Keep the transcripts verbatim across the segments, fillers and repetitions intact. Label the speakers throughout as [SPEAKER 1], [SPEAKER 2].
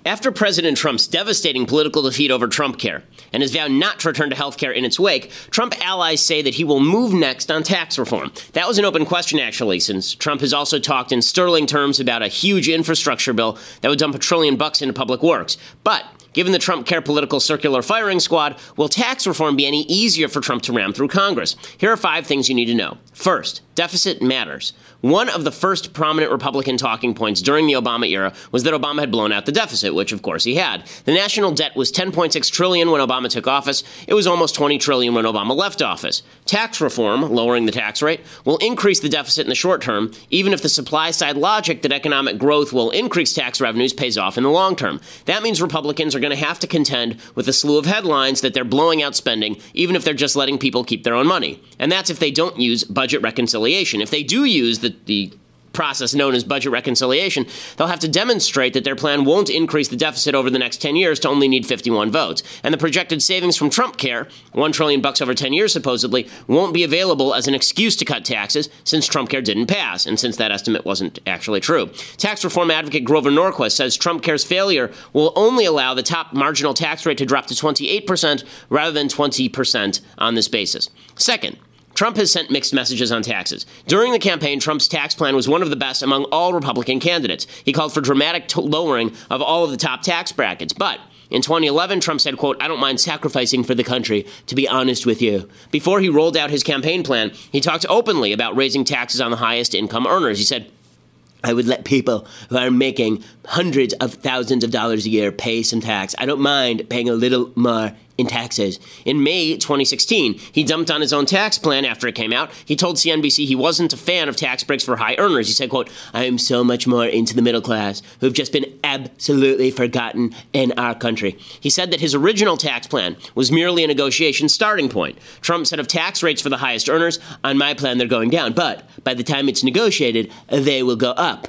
[SPEAKER 1] After President Trump's devastating political defeat over Trumpcare and his vow not to return to health care in its wake, Trump allies say that he will move next on tax reform. That was an open question, actually, since Trump has also talked in sterling terms about a huge infrastructure bill that would dump a trillion bucks into public works. But given the Trump Care political circular firing squad, will tax reform be any easier for Trump to ram through Congress? Here are five things you need to know. First, deficit matters. One of the first prominent Republican talking points during the Obama era was that Obama had blown out the deficit, which of course he had. The national debt was ten point six trillion dollars when Obama took office. It was almost twenty trillion dollars when Obama left office. Tax reform, lowering the tax rate, will increase the deficit in the short term, even if the supply-side logic that economic growth will increase tax revenues pays off in the long term. That means Republicans are going to have to contend with a slew of headlines that they're blowing out spending, even if they're just letting people keep their own money. And that's if they don't use budget reconciliation. If they do use the, the process known as budget reconciliation, they'll have to demonstrate that their plan won't increase the deficit over the next ten years to only need fifty-one votes. And the projected savings from Trump Care, one trillion bucks over ten years supposedly, won't be available as an excuse to cut taxes since Trump Care didn't pass, and since that estimate wasn't actually true. Tax reform advocate Grover Norquist says Trump Care's failure will only allow the top marginal tax rate to drop to twenty-eight percent rather than twenty percent on this basis. Second, Trump has sent mixed messages on taxes. During the campaign, Trump's tax plan was one of the best among all Republican candidates. He called for dramatic t- lowering of all of the top tax brackets. But in twenty eleven, Trump said, quote, "I don't mind sacrificing for the country, to be honest with you." Before he rolled out his campaign plan, he talked openly about raising taxes on the highest income earners. He said, "I would let people who are making hundreds of thousands of dollars a year pay some tax. I don't mind paying a little more in taxes." In May twenty sixteen, he dumped on his own tax plan after it came out. He told C N B C he wasn't a fan of tax breaks for high earners. He said, quote, "I am so much more into the middle class who've just been absolutely forgotten in our country." He said that his original tax plan was merely a negotiation starting point. Trump said of tax rates for the highest earners, "On my plan, they're going down, but by the time it's negotiated, they will go up."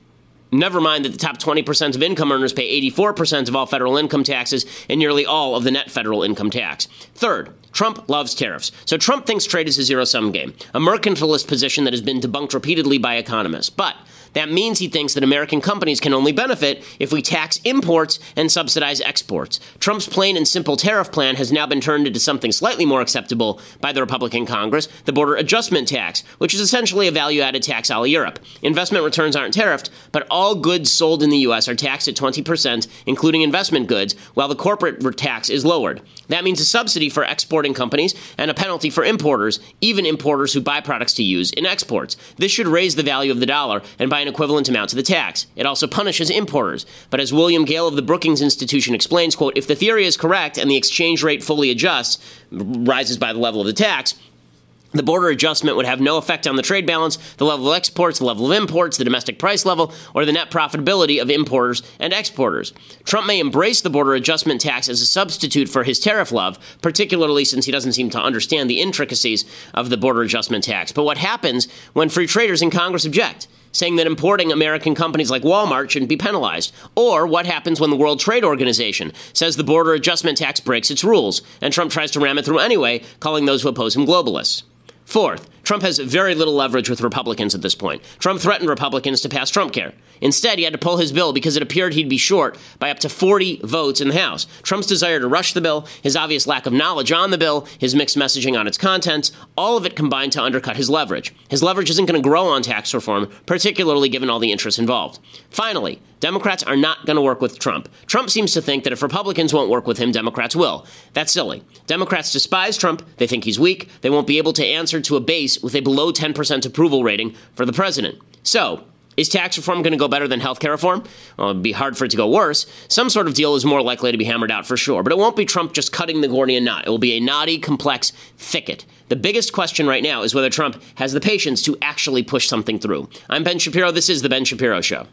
[SPEAKER 1] Never mind that the top twenty percent of income earners pay eighty-four percent of all federal income taxes and nearly all of the net federal income tax. Third, Trump loves tariffs. So Trump thinks trade is a zero-sum game, a mercantilist position that has been debunked repeatedly by economists. But that means he thinks that American companies can only benefit if we tax imports and subsidize exports. Trump's plain and simple tariff plan has now been turned into something slightly more acceptable by the Republican Congress, the border adjustment tax, which is essentially a value-added tax a la Europe. Investment returns aren't tariffed, but all goods sold in the U S are taxed at twenty percent, including investment goods, while the corporate tax is lowered. That means a subsidy for exporting companies and a penalty for importers, even importers who buy products to use in exports. This should raise the value of the dollar and by an equivalent amount to the tax. It also punishes importers. But as William Gale of the Brookings Institution explains, quote, "If the theory is correct and the exchange rate fully adjusts, rises by the level of the tax, the border adjustment would have no effect on the trade balance, the level of exports, the level of imports, the domestic price level, or the net profitability of importers and exporters." Trump may embrace the border adjustment tax as a substitute for his tariff love, particularly since he doesn't seem to understand the intricacies of the border adjustment tax. But what happens when free traders in Congress object, saying that importing American companies like Walmart shouldn't be penalized? Or what happens when the World Trade Organization says the border adjustment tax breaks its rules, and Trump tries to ram it through anyway, calling those who oppose him globalists? Fourth, Trump has very little leverage with Republicans at this point. Trump threatened Republicans to pass Trump Care. Instead, he had to pull his bill because it appeared he'd be short by up to forty votes in the House. Trump's desire to rush the bill, his obvious lack of knowledge on the bill, his mixed messaging on its contents, all of it combined to undercut his leverage. His leverage isn't going to grow on tax reform, particularly given all the interests involved. Finally, Democrats are not going to work with Trump. Trump seems to think that if Republicans won't work with him, Democrats will. That's silly. Democrats despise Trump. They think he's weak. They won't be able to answer to a base with a below ten percent approval rating for the president. So, is tax reform going to go better than health care reform? Well, it'd be hard for it to go worse. Some sort of deal is more likely to be hammered out for sure, but it won't be Trump just cutting the Gordian knot. It will be a knotty, complex thicket. The biggest question right now is whether Trump has the patience to actually push something through. I'm Ben Shapiro. This is The Ben Shapiro Show.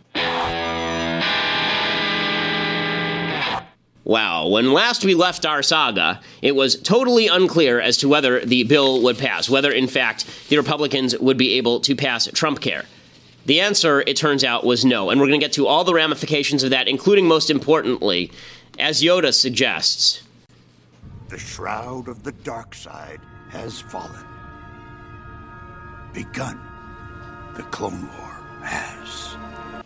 [SPEAKER 1] Wow, when last we left our saga, it was totally unclear as to whether the bill would pass, whether, in fact, the Republicans would be able to pass Trump Care. The answer, it turns out, was no, and we're going to get to all the ramifications of that, including, most importantly, as Yoda suggests,
[SPEAKER 2] the shroud of the dark side has fallen. Begun. The Clone War has.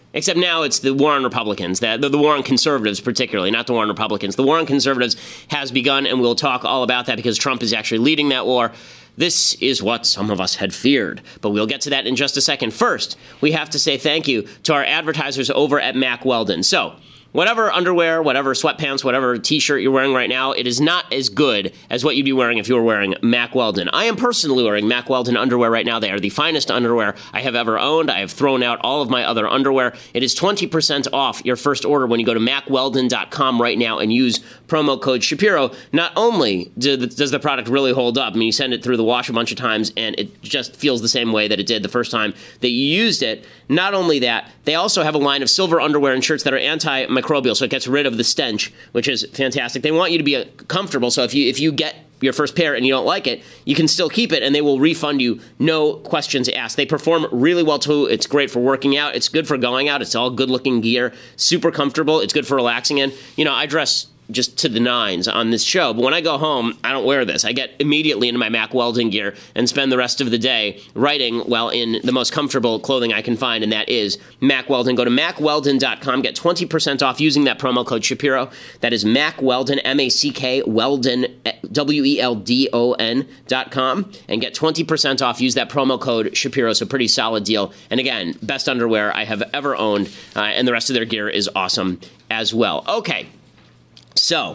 [SPEAKER 1] Except now it's the war on Republicans, the, the, the war on conservatives particularly, not the war on Republicans. The war on conservatives has begun, and we'll talk all about that because Trump is actually leading that war. This is what some of us had feared, but we'll get to that in just a second. First, we have to say thank you to our advertisers over at Mack Weldon. So, whatever underwear, whatever sweatpants, whatever T-shirt you're wearing right now, it is not as good as what you'd be wearing if you were wearing Mack Weldon. I am personally wearing Mack Weldon underwear right now. They are the finest underwear I have ever owned. I have thrown out all of my other underwear. It is twenty percent off your first order when you go to mack weldon dot com right now and use promo code Shapiro. Not only do the, does the product really hold up, I mean, you send it through the wash a bunch of times and it just feels the same way that it did the first time that you used it. Not only that, they also have a line of silver underwear and shirts that are antimicrobial, so it gets rid of the stench, which is fantastic. They want you to be comfortable, so if you if you get your first pair and you don't like it, you can still keep it, and they will refund you, no questions asked. They perform really well, too. It's great for working out. It's good for going out. It's all good-looking gear, super comfortable. It's good for relaxing in. You know, I dress just to the nines on this show, but when I go home, I don't wear this. I get immediately into my Mack Weldon gear and spend the rest of the day writing, well, in the most comfortable clothing I can find, and that is Mack Weldon. Go to mack weldon dot com, get twenty percent off using that promo code Shapiro. That is Mack Weldon, M A C K, Weldon, W E L D O N dot com, and get twenty percent off. Use that promo code Shapiro, so pretty solid deal. And again, best underwear I have ever owned, uh, and the rest of their gear is awesome as well. Okay. So,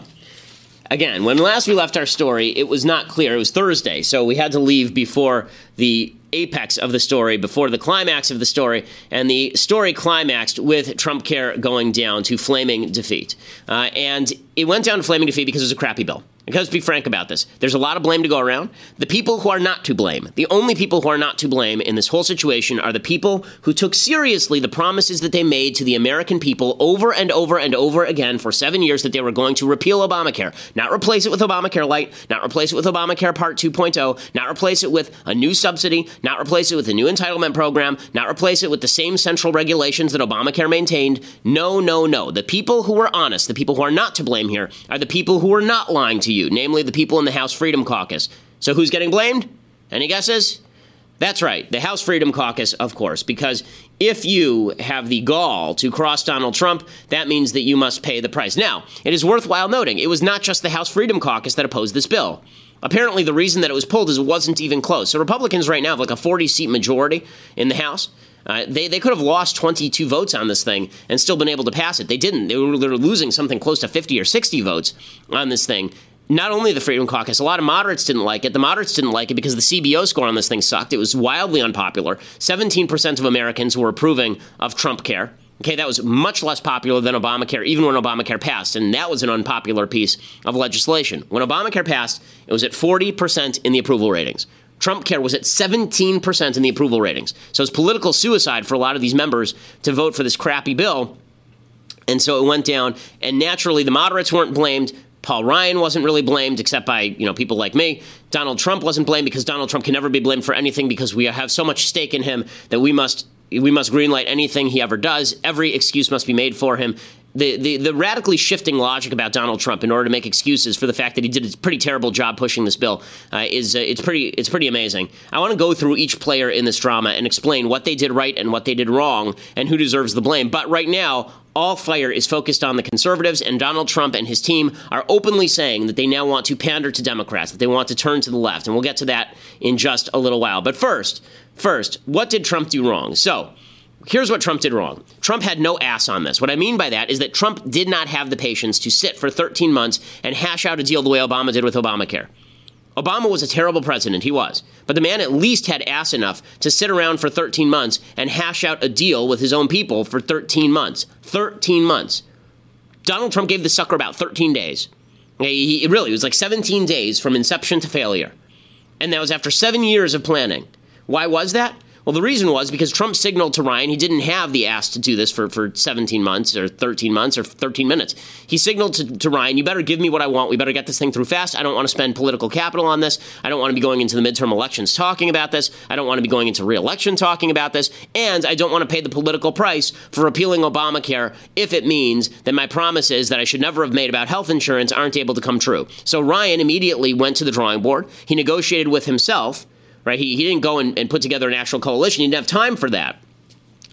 [SPEAKER 1] again, when last we left our story, it was not clear. It was Thursday, so we had to leave before the apex of the story, before the climax of the story, and the story climaxed with Trump Care going down to flaming defeat. Uh, and it went down to flaming defeat because it was a crappy bill. Let's be frank about this. There's a lot of blame to go around. The people who are not to blame, the only people who are not to blame in this whole situation are the people who took seriously the promises that they made to the American people over and over and over again for seven years that they were going to repeal Obamacare. Not replace it with Obamacare Light, not replace it with Obamacare Part two point oh, not replace it with a new subsidy, not replace it with a new entitlement program, not replace it with the same central regulations that Obamacare maintained. No, no, no. The people who are honest, the people who are not to blame here, are the people who are not lying to you, namely the people in the House Freedom Caucus. So who's getting blamed? Any guesses? That's right, the House Freedom Caucus, of course, because if you have the gall to cross Donald Trump, that means that you must pay the price. Now, it is worthwhile noting, it was not just the House Freedom Caucus that opposed this bill. Apparently, the reason that it was pulled is it wasn't even close. So Republicans right now have like a forty-seat majority in the House. Uh, they, they could have lost twenty-two votes on this thing and still been able to pass it. They didn't. They were, they were losing something close to fifty or sixty votes on this thing. Not only the Freedom Caucus, a lot of moderates didn't like it. The moderates didn't like it because the C B O score on this thing sucked. It was wildly unpopular. seventeen percent of Americans were approving of Trump Care. Okay, that was much less popular than Obamacare, even when Obamacare passed, and that was an unpopular piece of legislation. When Obamacare passed, it was at forty percent in the approval ratings. Trump Care was at seventeen percent in the approval ratings. So it's political suicide for a lot of these members to vote for this crappy bill. And so it went down, and naturally the moderates weren't blamed. Paul Ryan wasn't really blamed, except by, you know, people like me. Donald Trump wasn't blamed because Donald Trump can never be blamed for anything because we have so much stake in him that we must we must greenlight anything he ever does. Every excuse must be made for him. The, the the radically shifting logic about Donald Trump in order to make excuses for the fact that he did a pretty terrible job pushing this bill uh, is uh, it's pretty it's pretty amazing. I want to go through each player in this drama and explain what they did right and what they did wrong and who deserves the blame. But right now, all fire is focused on the conservatives, and Donald Trump and his team are openly saying that they now want to pander to Democrats, that they want to turn to the left. And we'll get to that in just a little while. But first, first, what did Trump do wrong? So here's what Trump did wrong. Trump had no ass on this. What I mean by that is that Trump did not have the patience to sit for thirteen months and hash out a deal the way Obama did with Obamacare. Obama was a terrible president, he was. But the man at least had ass enough to sit around for thirteen months and hash out a deal with his own people for thirteen months. thirteen months. Donald Trump gave the sucker about thirteen days. He, he really, it was like seventeen days from inception to failure. And that was after seven years of planning. Why was that? Well, the reason was because Trump signaled to Ryan he didn't have the ass to do this for, for seventeen months or thirteen months or thirteen minutes. He signaled to, to Ryan, you better give me what I want. We better get this thing through fast. I don't want to spend political capital on this. I don't want to be going into the midterm elections talking about this. I don't want to be going into re-election talking about this. And I don't want to pay the political price for repealing Obamacare if it means that my promises that I should never have made about health insurance aren't able to come true. So Ryan immediately went to the drawing board. He negotiated with himself. Right, he, he didn't go and, and put together an actual coalition. He didn't have time for that.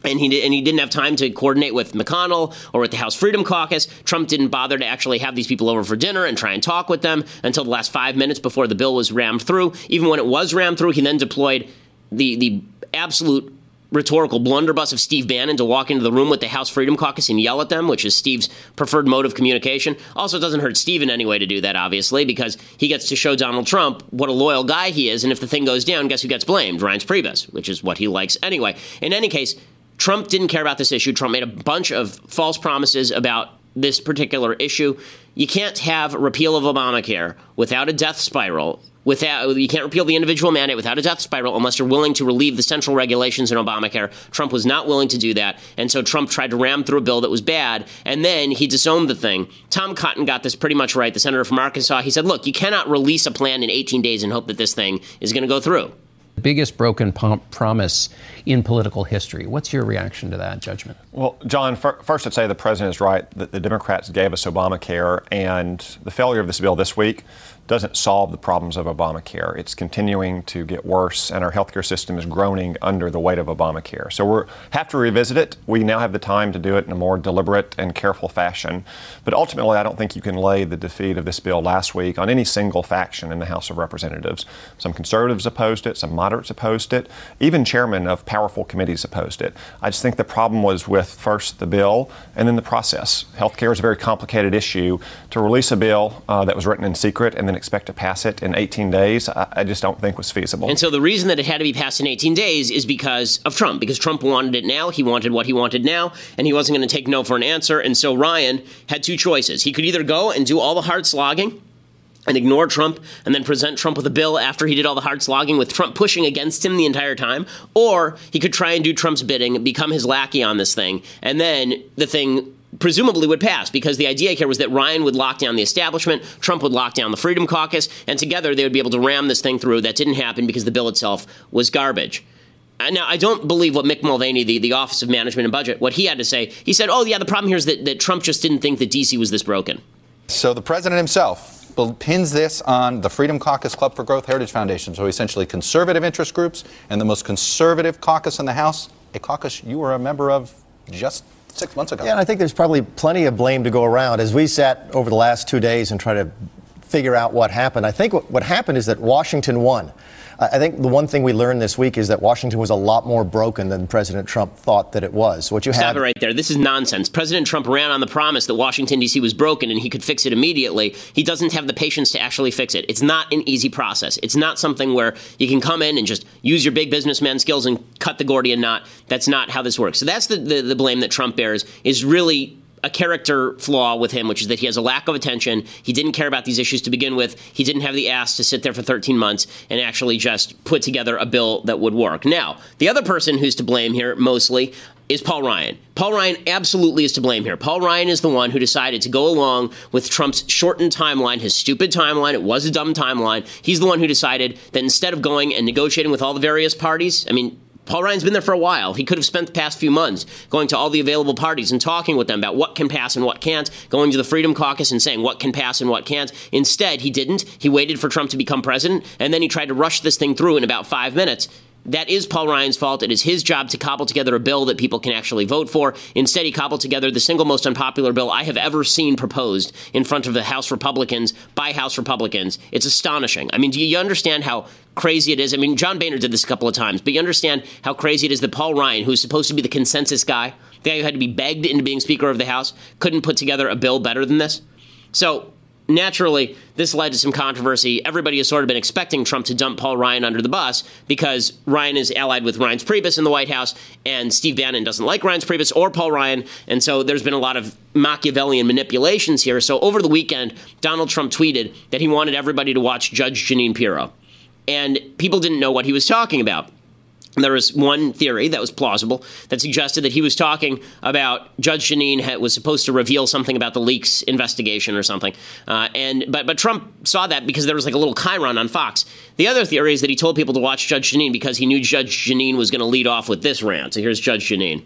[SPEAKER 1] And he, did, and he didn't have time to coordinate with McConnell or with the House Freedom Caucus. Trump didn't bother to actually have these people over for dinner and try and talk with them until the last five minutes before the bill was rammed through. Even when it was rammed through, he then deployed the, the absolute rhetorical blunderbuss of Steve Bannon to walk into the room with the House Freedom Caucus and yell at them, which is Steve's preferred mode of communication. Also, it doesn't hurt Steve in any way to do that, obviously, because he gets to show Donald Trump what a loyal guy he is. And if the thing goes down, guess who gets blamed? Reince Priebus, which is what he likes anyway. In any case, Trump didn't care about this issue. Trump made a bunch of false promises about this particular issue. You can't have repeal of Obamacare without a death spiral. Without, you can't repeal the individual mandate without a death spiral unless you're willing to relieve the central regulations in Obamacare. Trump was not willing to do that, and so Trump tried to ram through a bill that was bad, and then he disowned the thing. Tom Cotton got this pretty much right, the senator from Arkansas. He said, look, you cannot release a plan in eighteen days and hope that this thing is going to go through.
[SPEAKER 3] The biggest broken pom- promise in political history. What's your reaction to that judgment?
[SPEAKER 4] Well, John, fir- first I'd say the president is right that the Democrats gave us Obamacare, and the failure of this bill this week doesn't solve the problems of Obamacare. It's continuing to get worse, and our healthcare system is groaning under the weight of Obamacare. So we have to revisit it. We now have the time to do it in a more deliberate and careful fashion. But ultimately, I don't think you can lay the defeat of this bill last week on any single faction in the House of Representatives. Some conservatives opposed it, some moderates opposed it, even chairmen of powerful committees opposed it. I just think the problem was with first the bill and then the process. Healthcare is a very complicated issue. To release a bill uh, that was written in secret and then expect to pass it in eighteen days, I, I just don't think was feasible.
[SPEAKER 1] And so the reason that it had to be passed in eighteen days is because of Trump, because Trump wanted it now. He wanted what he wanted now, and he wasn't going to take no for an answer. And so Ryan had two choices. He could either go and do all the hard slogging and ignore Trump and then present Trump with a bill after he did all the hard slogging with Trump pushing against him the entire time, or he could try and do Trump's bidding, become his lackey on this thing, and then the thing presumably would pass, because the idea here was that Ryan would lock down the establishment, Trump would lock down the Freedom Caucus, and together they would be able to ram this thing through. That didn't happen because the bill itself was garbage. Now, I don't believe what Mick Mulvaney, the, the Office of Management and Budget, what he had to say. He said, oh, yeah, the problem here is that, that Trump just didn't think that D C was this broken.
[SPEAKER 5] So the president himself pins this on the Freedom Caucus Club for Growth Heritage Foundation. So essentially conservative interest groups and the most conservative caucus in the House, a caucus you were a member of just six months ago.
[SPEAKER 6] Yeah, and I think there's probably plenty of blame to go around. As we sat over the last two days and tried to figure out what happened, I think what, what happened is that Washington won. I think the one thing we learned this week is that Washington was a lot more broken than President Trump thought that it was. What you
[SPEAKER 1] Stop
[SPEAKER 6] had-
[SPEAKER 1] it right there. This is nonsense. President Trump ran on the promise that Washington, D C was broken and he could fix it immediately. He doesn't have the patience to actually fix it. It's not an easy process. It's not something where you can come in and just use your big businessman skills and cut the Gordian knot. That's not how this works. So that's the, the, the blame that Trump bears, is really a character flaw with him, which is that he has a lack of attention. He didn't care about these issues to begin with. He didn't have the ass to sit there for thirteen months and actually just put together a bill that would work. Now, the other person who's to blame here mostly is Paul Ryan. Paul Ryan absolutely is to blame here. Paul Ryan is the one who decided to go along with Trump's shortened timeline, his stupid timeline. It was a dumb timeline. He's the one who decided that instead of going and negotiating with all the various parties, I mean, Paul Ryan's been there for a while. He could have spent the past few months going to all the available parties and talking with them about what can pass and what can't, going to the Freedom Caucus and saying what can pass and what can't. Instead, he didn't. He waited for Trump to become president, and then he tried to rush this thing through in about five minutes. That is Paul Ryan's fault. It is his job to cobble together a bill that people can actually vote for. Instead, he cobbled together the single most unpopular bill I have ever seen proposed in front of the House Republicans by House Republicans. It's astonishing. I mean, do you understand how crazy it is? I mean, John Boehner did this a couple of times, but you understand how crazy it is that Paul Ryan, who's supposed to be the consensus guy, the guy who had to be begged into being Speaker of the House, couldn't put together a bill better than this? So, naturally, this led to some controversy. Everybody has sort of been expecting Trump to dump Paul Ryan under the bus because Ryan is allied with Reince Priebus in the White House, and Steve Bannon doesn't like Reince Priebus or Paul Ryan, and so there's been a lot of Machiavellian manipulations here. So over the weekend, Donald Trump tweeted that he wanted everybody to watch Judge Jeanine Pirro, and people didn't know what he was talking about. There was one theory that was plausible that suggested that he was talking about Judge Jeanine was supposed to reveal something about the leaks investigation or something. Uh, and but but Trump saw that because there was like a little chyron on Fox. The other theory is that he told people to watch Judge Jeanine because he knew Judge Jeanine was going to lead off with this rant. So here's Judge Jeanine.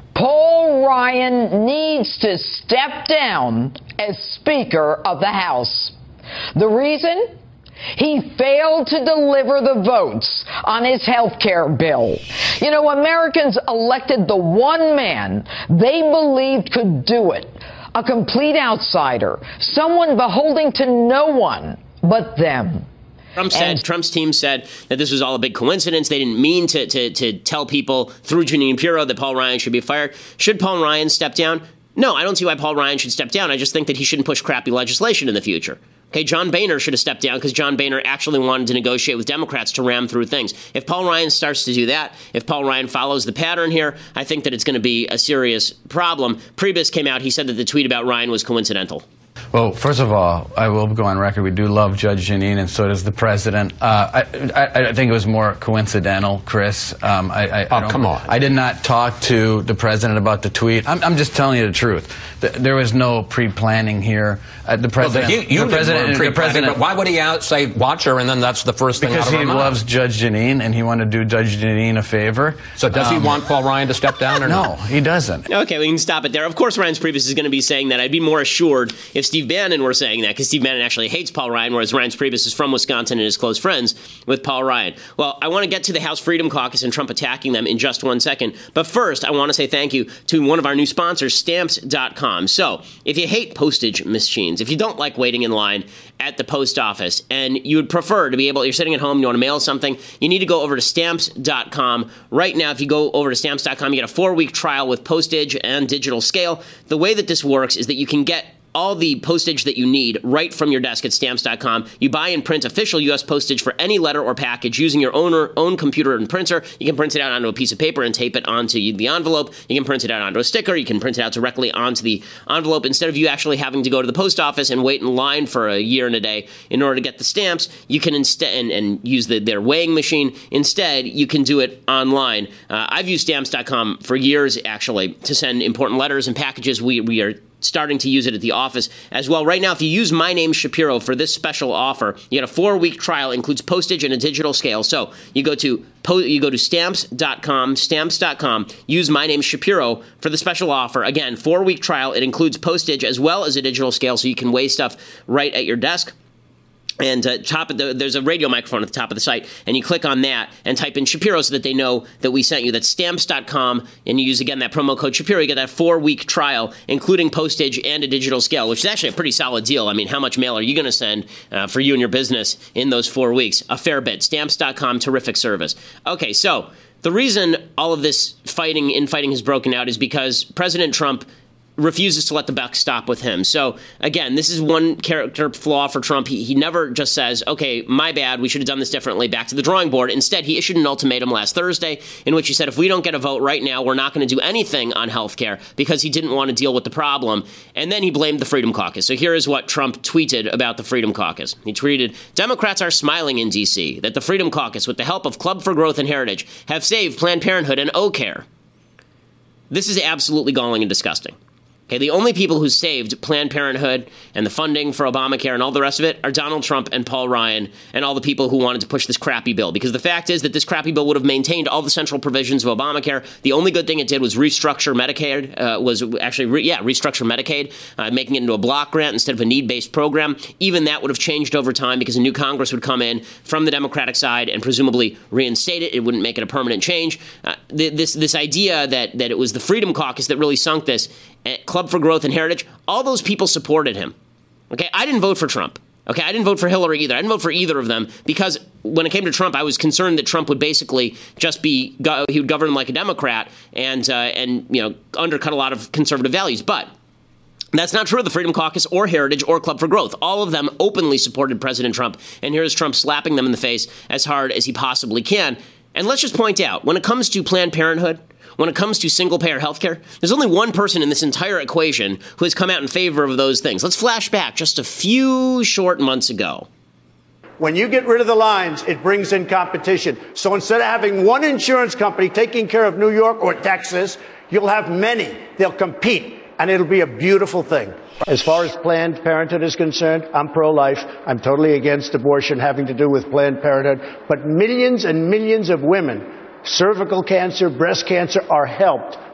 [SPEAKER 7] Paul Ryan needs to step down as Speaker of the House. The reason? He failed to deliver the votes on his health care bill. You know, Americans elected the one man they believed could do it, a complete outsider, someone beholden to no one but them.
[SPEAKER 1] Trump said, and Trump's team said that this was all a big coincidence. They didn't mean to, to, to tell people through Jeanine Pirro that Paul Ryan should be fired. Should Paul Ryan step down? No, I don't see why Paul Ryan should step down. I just think that he shouldn't push crappy legislation in the future. Okay, John Boehner should have stepped down because John Boehner actually wanted to negotiate with Democrats to ram through things. If Paul Ryan starts to do that, if Paul Ryan follows the pattern here, I think that it's going to be a serious problem. Priebus came out. He said that the tweet about Ryan was coincidental.
[SPEAKER 8] Well, first of all, I will go on record. We do love Judge Jeanine, and so does the president. Uh, I, I, I think it was more coincidental, Chris. Um, I, I,
[SPEAKER 9] oh,
[SPEAKER 8] I
[SPEAKER 9] come on.
[SPEAKER 8] I did not talk to the president about the tweet. I'm, I'm just telling you the truth. There was no pre-planning here. Uh, the president,
[SPEAKER 9] well, the, you
[SPEAKER 8] the president,
[SPEAKER 9] the
[SPEAKER 8] president.
[SPEAKER 9] But why would he out say watch her, and then that's the first thing out of her mouth?
[SPEAKER 8] Because he loves Judge Jeanine, and he wanted to do Judge Jeanine a favor.
[SPEAKER 9] So does um, he want Paul Ryan to step down or
[SPEAKER 8] no?
[SPEAKER 9] not?
[SPEAKER 8] No, he doesn't.
[SPEAKER 1] Okay, we can stop it there. Of course, Reince Priebus is going to be saying that. I'd be more assured if Steve Bannon were saying that, because Steve Bannon actually hates Paul Ryan, whereas Reince Priebus is from Wisconsin and is close friends with Paul Ryan. Well, I want to get to the House Freedom Caucus and Trump attacking them in just one second. But first, I want to say thank you to one of our new sponsors, Stamps dot com. So, if you hate postage machines, if you don't like waiting in line at the post office, and you would prefer to be able, you're sitting at home, you want to mail something, you need to go over to Stamps dot com. Right now, if you go over to Stamps dot com, you get a four-week trial with postage and digital scale. The way that this works is that you can get all the postage that you need right from your desk at Stamps dot com. You buy and print official U S postage for any letter or package using your own, or, own computer and printer. You can print it out onto a piece of paper and tape it onto the envelope. You can print it out onto a sticker. You can print it out directly onto the envelope. Instead of you actually having to go to the post office and wait in line for a year and a day in order to get the stamps, you can instead and, and use the, their weighing machine. Instead, you can do it online. Uh, I've used Stamps dot com for years, actually, to send important letters and packages. We, we are starting to use it at the office as well. Right now, if you use My Name Shapiro for this special offer, you get a four-week trial, includes postage and a digital scale. So you go to you go to Stamps dot com, Stamps dot com, use My Name Shapiro for the special offer. Again, four-week trial. It includes postage as well as a digital scale, so you can weigh stuff right at your desk. And uh, top of the, there's a radio microphone at the top of the site, and you click on that and type in Shapiro so that they know that we sent you. That's Stamps dot com, and you use, again, that promo code Shapiro. You get that four-week trial, including postage and a digital scale, which is actually a pretty solid deal. I mean, how much mail are you going to send uh, for you and your business in those four weeks? A fair bit. Stamps dot com, terrific service. Okay, so the reason all of this fighting, infighting has broken out is because President Trump refuses to let the buck stop with him. So, again, this is one character flaw for Trump. He, he never just says, okay, my bad, we should have done this differently, back to the drawing board. Instead, he issued an ultimatum last Thursday in which he said, if we don't get a vote right now, we're not going to do anything on health care, because he didn't want to deal with the problem. And then he blamed the Freedom Caucus. So here is what Trump tweeted about the Freedom Caucus. He tweeted, Democrats are smiling in D C that the Freedom Caucus, with the help of Club for Growth and Heritage, have saved Planned Parenthood and O-Care. This is absolutely galling and disgusting. Okay, the only people who saved Planned Parenthood and the funding for Obamacare and all the rest of it are Donald Trump and Paul Ryan and all the people who wanted to push this crappy bill. Because the fact is that this crappy bill would have maintained all the central provisions of Obamacare. The only good thing it did was restructure Medicaid, uh, was actually, re- yeah, restructure Medicaid, uh, making it into a block grant instead of a need-based program. Even that would have changed over time because a new Congress would come in from the Democratic side and presumably reinstate it. It wouldn't make it a permanent change. Uh, th- this this idea that, that it was the Freedom Caucus that really sunk this, Club for Growth and Heritage, all those people supported him. Okay, I didn't vote for Trump. Okay, I didn't vote for Hillary either. I didn't vote for either of them because when it came to Trump, I was concerned that Trump would basically just be, he would govern like a Democrat and, uh, and you know, undercut a lot of conservative values. But that's not true of the Freedom Caucus or Heritage or Club for Growth. All of them openly supported President Trump. And here's Trump slapping them in the face as hard as he possibly can. And let's just point out, when it comes to Planned Parenthood, when it comes to single-payer health care, there's only one person in this entire equation who has come out in favor of those things. Let's flash back just a few short months ago.
[SPEAKER 10] When you get rid of the lines, it brings in competition. So instead of having one insurance company taking care of New York or Texas, you'll have many. They'll compete, and it'll be a beautiful thing. As far as Planned Parenthood is concerned, I'm pro-life. I'm totally against abortion having to do with Planned Parenthood. But millions and millions of women, cervical cancer, breast cancer, are helped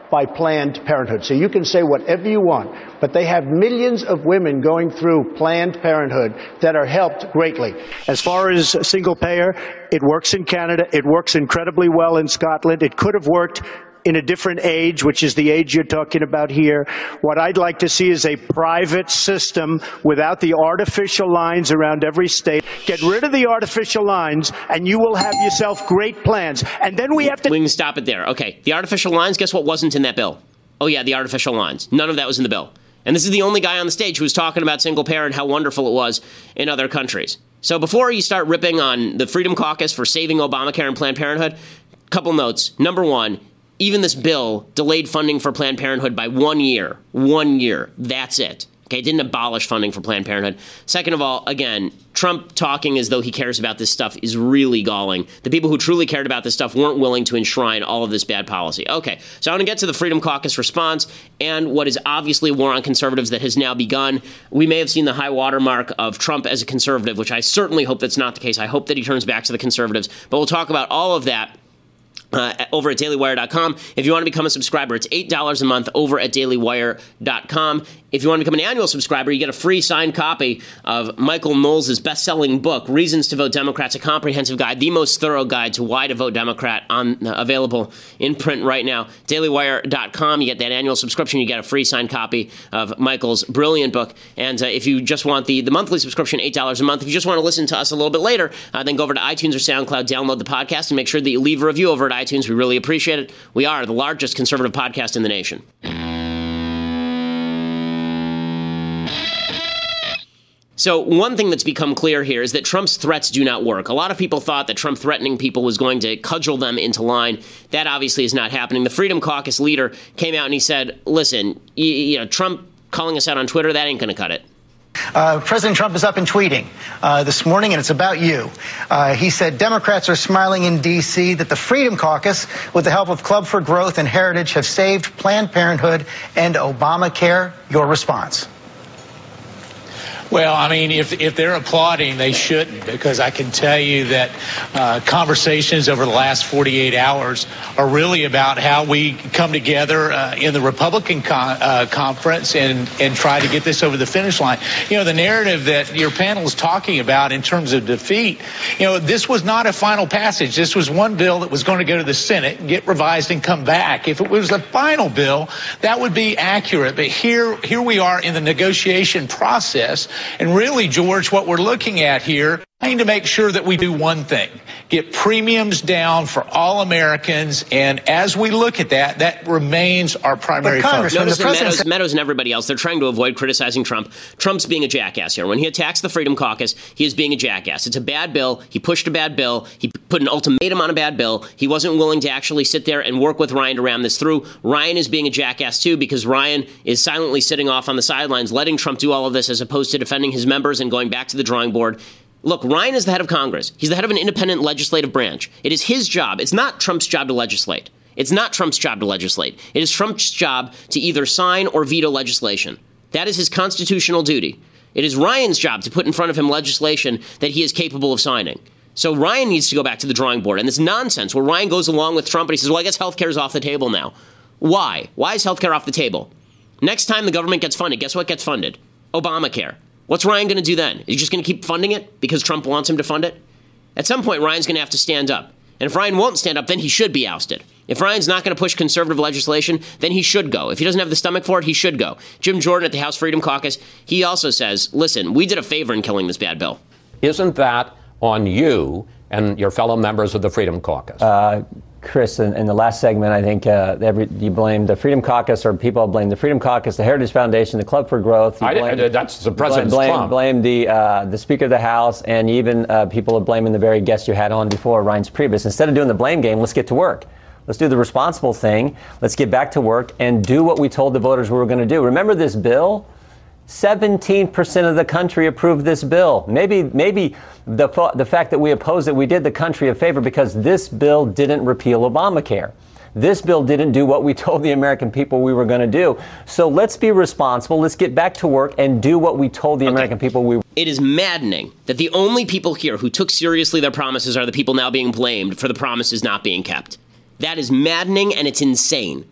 [SPEAKER 10] by Planned Parenthood. So you can say whatever you want, but they have millions of women going through Planned Parenthood that are helped greatly. As far as single payer, it works in Canada. It works incredibly well in Scotland. It could have worked in a different age, which is the age you're talking about here. What I'd like to see is a private system without the artificial lines around every state. Get rid of the artificial lines, and you will have yourself great plans. And then we have to...
[SPEAKER 1] We can stop it there. Okay, the artificial lines, guess what wasn't in that bill? Oh, yeah, the artificial lines. None of that was in the bill. And this is the only guy on the stage who was talking about single payer and how wonderful it was in other countries. So before you start ripping on the Freedom Caucus for saving Obamacare and Planned Parenthood, couple notes. Number one, even this bill delayed funding for Planned Parenthood by one year. One year. That's it. Okay, it didn't abolish funding for Planned Parenthood. Second of all, again, Trump talking as though he cares about this stuff is really galling. The people who truly cared about this stuff weren't willing to enshrine all of this bad policy. Okay, so I want to get to the Freedom Caucus response and what is obviously a war on conservatives that has now begun. We may have seen the high watermark of Trump as a conservative, which I certainly hope that's not the case. I hope that he turns back to the conservatives. But we'll talk about all of that Uh, over at daily wire dot com. If you want to become a subscriber, it's eight dollars a month over at daily wire dot com. If you want to become an annual subscriber, you get a free signed copy of Michael Knowles' best-selling book, Reasons to Vote Democrats, a comprehensive guide, the most thorough guide to why to vote Democrat, on uh, available in print right now. daily wire dot com, you get that annual subscription, you get a free signed copy of Michael's brilliant book. And uh, if you just want the, the monthly subscription, eight dollars a month. If you just want to listen to us a little bit later, uh, then go over to iTunes or SoundCloud, download the podcast, and make sure that you leave a review over at iTunes. We really appreciate it. We are the largest conservative podcast in the nation. So one thing that's become clear here is that Trump's threats do not work. A lot of people thought that Trump threatening people was going to cudgel them into line. That obviously is not happening. The Freedom Caucus leader came out and he said, listen, you, you know, Trump calling us out on Twitter, that ain't going to cut it.
[SPEAKER 11] Uh, President Trump is up and tweeting uh, this morning, and it's about you. Uh, he said Democrats are smiling in D C, that the Freedom Caucus, with the help of Club for Growth and Heritage, have saved Planned Parenthood and Obamacare. Your response?
[SPEAKER 12] Well, I mean, if if they're applauding, they shouldn't, because I can tell you that uh, conversations over the last forty-eight hours are really about how we come together uh, in the Republican con- uh, conference and, and try to get this over the finish line. You know, the narrative that your panel is talking about in terms of defeat, you know, this was not a final passage. This was one bill that was going to go to the Senate, get revised, and come back. If it was a final bill, that would be accurate. But here, here we are in the negotiation process. And really, George, what we're looking at here, trying to make sure that we do one thing, get premiums down for all Americans. And as we look at that, that remains our primary focus.
[SPEAKER 1] Notice that Meadows, Meadows and everybody else, they're trying to avoid criticizing Trump. Trump's being a jackass here. When he attacks the Freedom Caucus, he is being a jackass. It's a bad bill. He pushed a bad bill. He put an ultimatum on a bad bill. He wasn't willing to actually sit there and work with Ryan to ram this through. Ryan is being a jackass, too, because Ryan is silently sitting off on the sidelines, letting Trump do all of this as opposed to defending his members and going back to the drawing board. Look, Ryan is the head of Congress. He's the head of an independent legislative branch. It is his job. It's not Trump's job to legislate. It's not Trump's job to legislate. It is Trump's job to either sign or veto legislation. That is his constitutional duty. It is Ryan's job to put in front of him legislation that he is capable of signing. So Ryan needs to go back to the drawing board. And this nonsense where Ryan goes along with Trump and he says, well, I guess health care is off the table now. Why? Why is health care off the table? Next time the government gets funded, guess what gets funded? Obamacare. What's Ryan going to do then? Is he just going to keep funding it because Trump wants him to fund it? At some point, Ryan's going to have to stand up. And if Ryan won't stand up, then he should be ousted. If Ryan's not going to push conservative legislation, then he should go. If he doesn't have the stomach for it, he should go. Jim Jordan at the House Freedom Caucus, he also says, listen, we did a favor in killing this bad bill.
[SPEAKER 9] Isn't that on you and your fellow members of the Freedom Caucus?
[SPEAKER 13] Uh, Chris, in, in the last segment, I think uh, every, you blamed the Freedom Caucus, or people blame the Freedom Caucus, the Heritage Foundation, the Club for Growth. You
[SPEAKER 9] I,
[SPEAKER 13] blamed,
[SPEAKER 9] I, that's the president's
[SPEAKER 13] blame,
[SPEAKER 9] Trump.
[SPEAKER 13] Blame the uh, the Speaker of the House, and even uh, people are blaming the very guest you had on before, Ryan Priebus. Instead of doing the blame game, let's get to work. Let's do the responsible thing. Let's get back to work and do what we told the voters we were going to do. Remember this bill? seventeen percent of the country approved this bill. Maybe maybe the the fact that we opposed it, we did the country a favor because this bill didn't repeal Obamacare. This bill didn't do what we told the American people we were going to do. So let's be responsible. Let's get back to work and do what we told the okay. American people we were.
[SPEAKER 1] It is maddening that the only people here who took seriously their promises are the people now being blamed for the promises not being kept. That is maddening, and it's insane.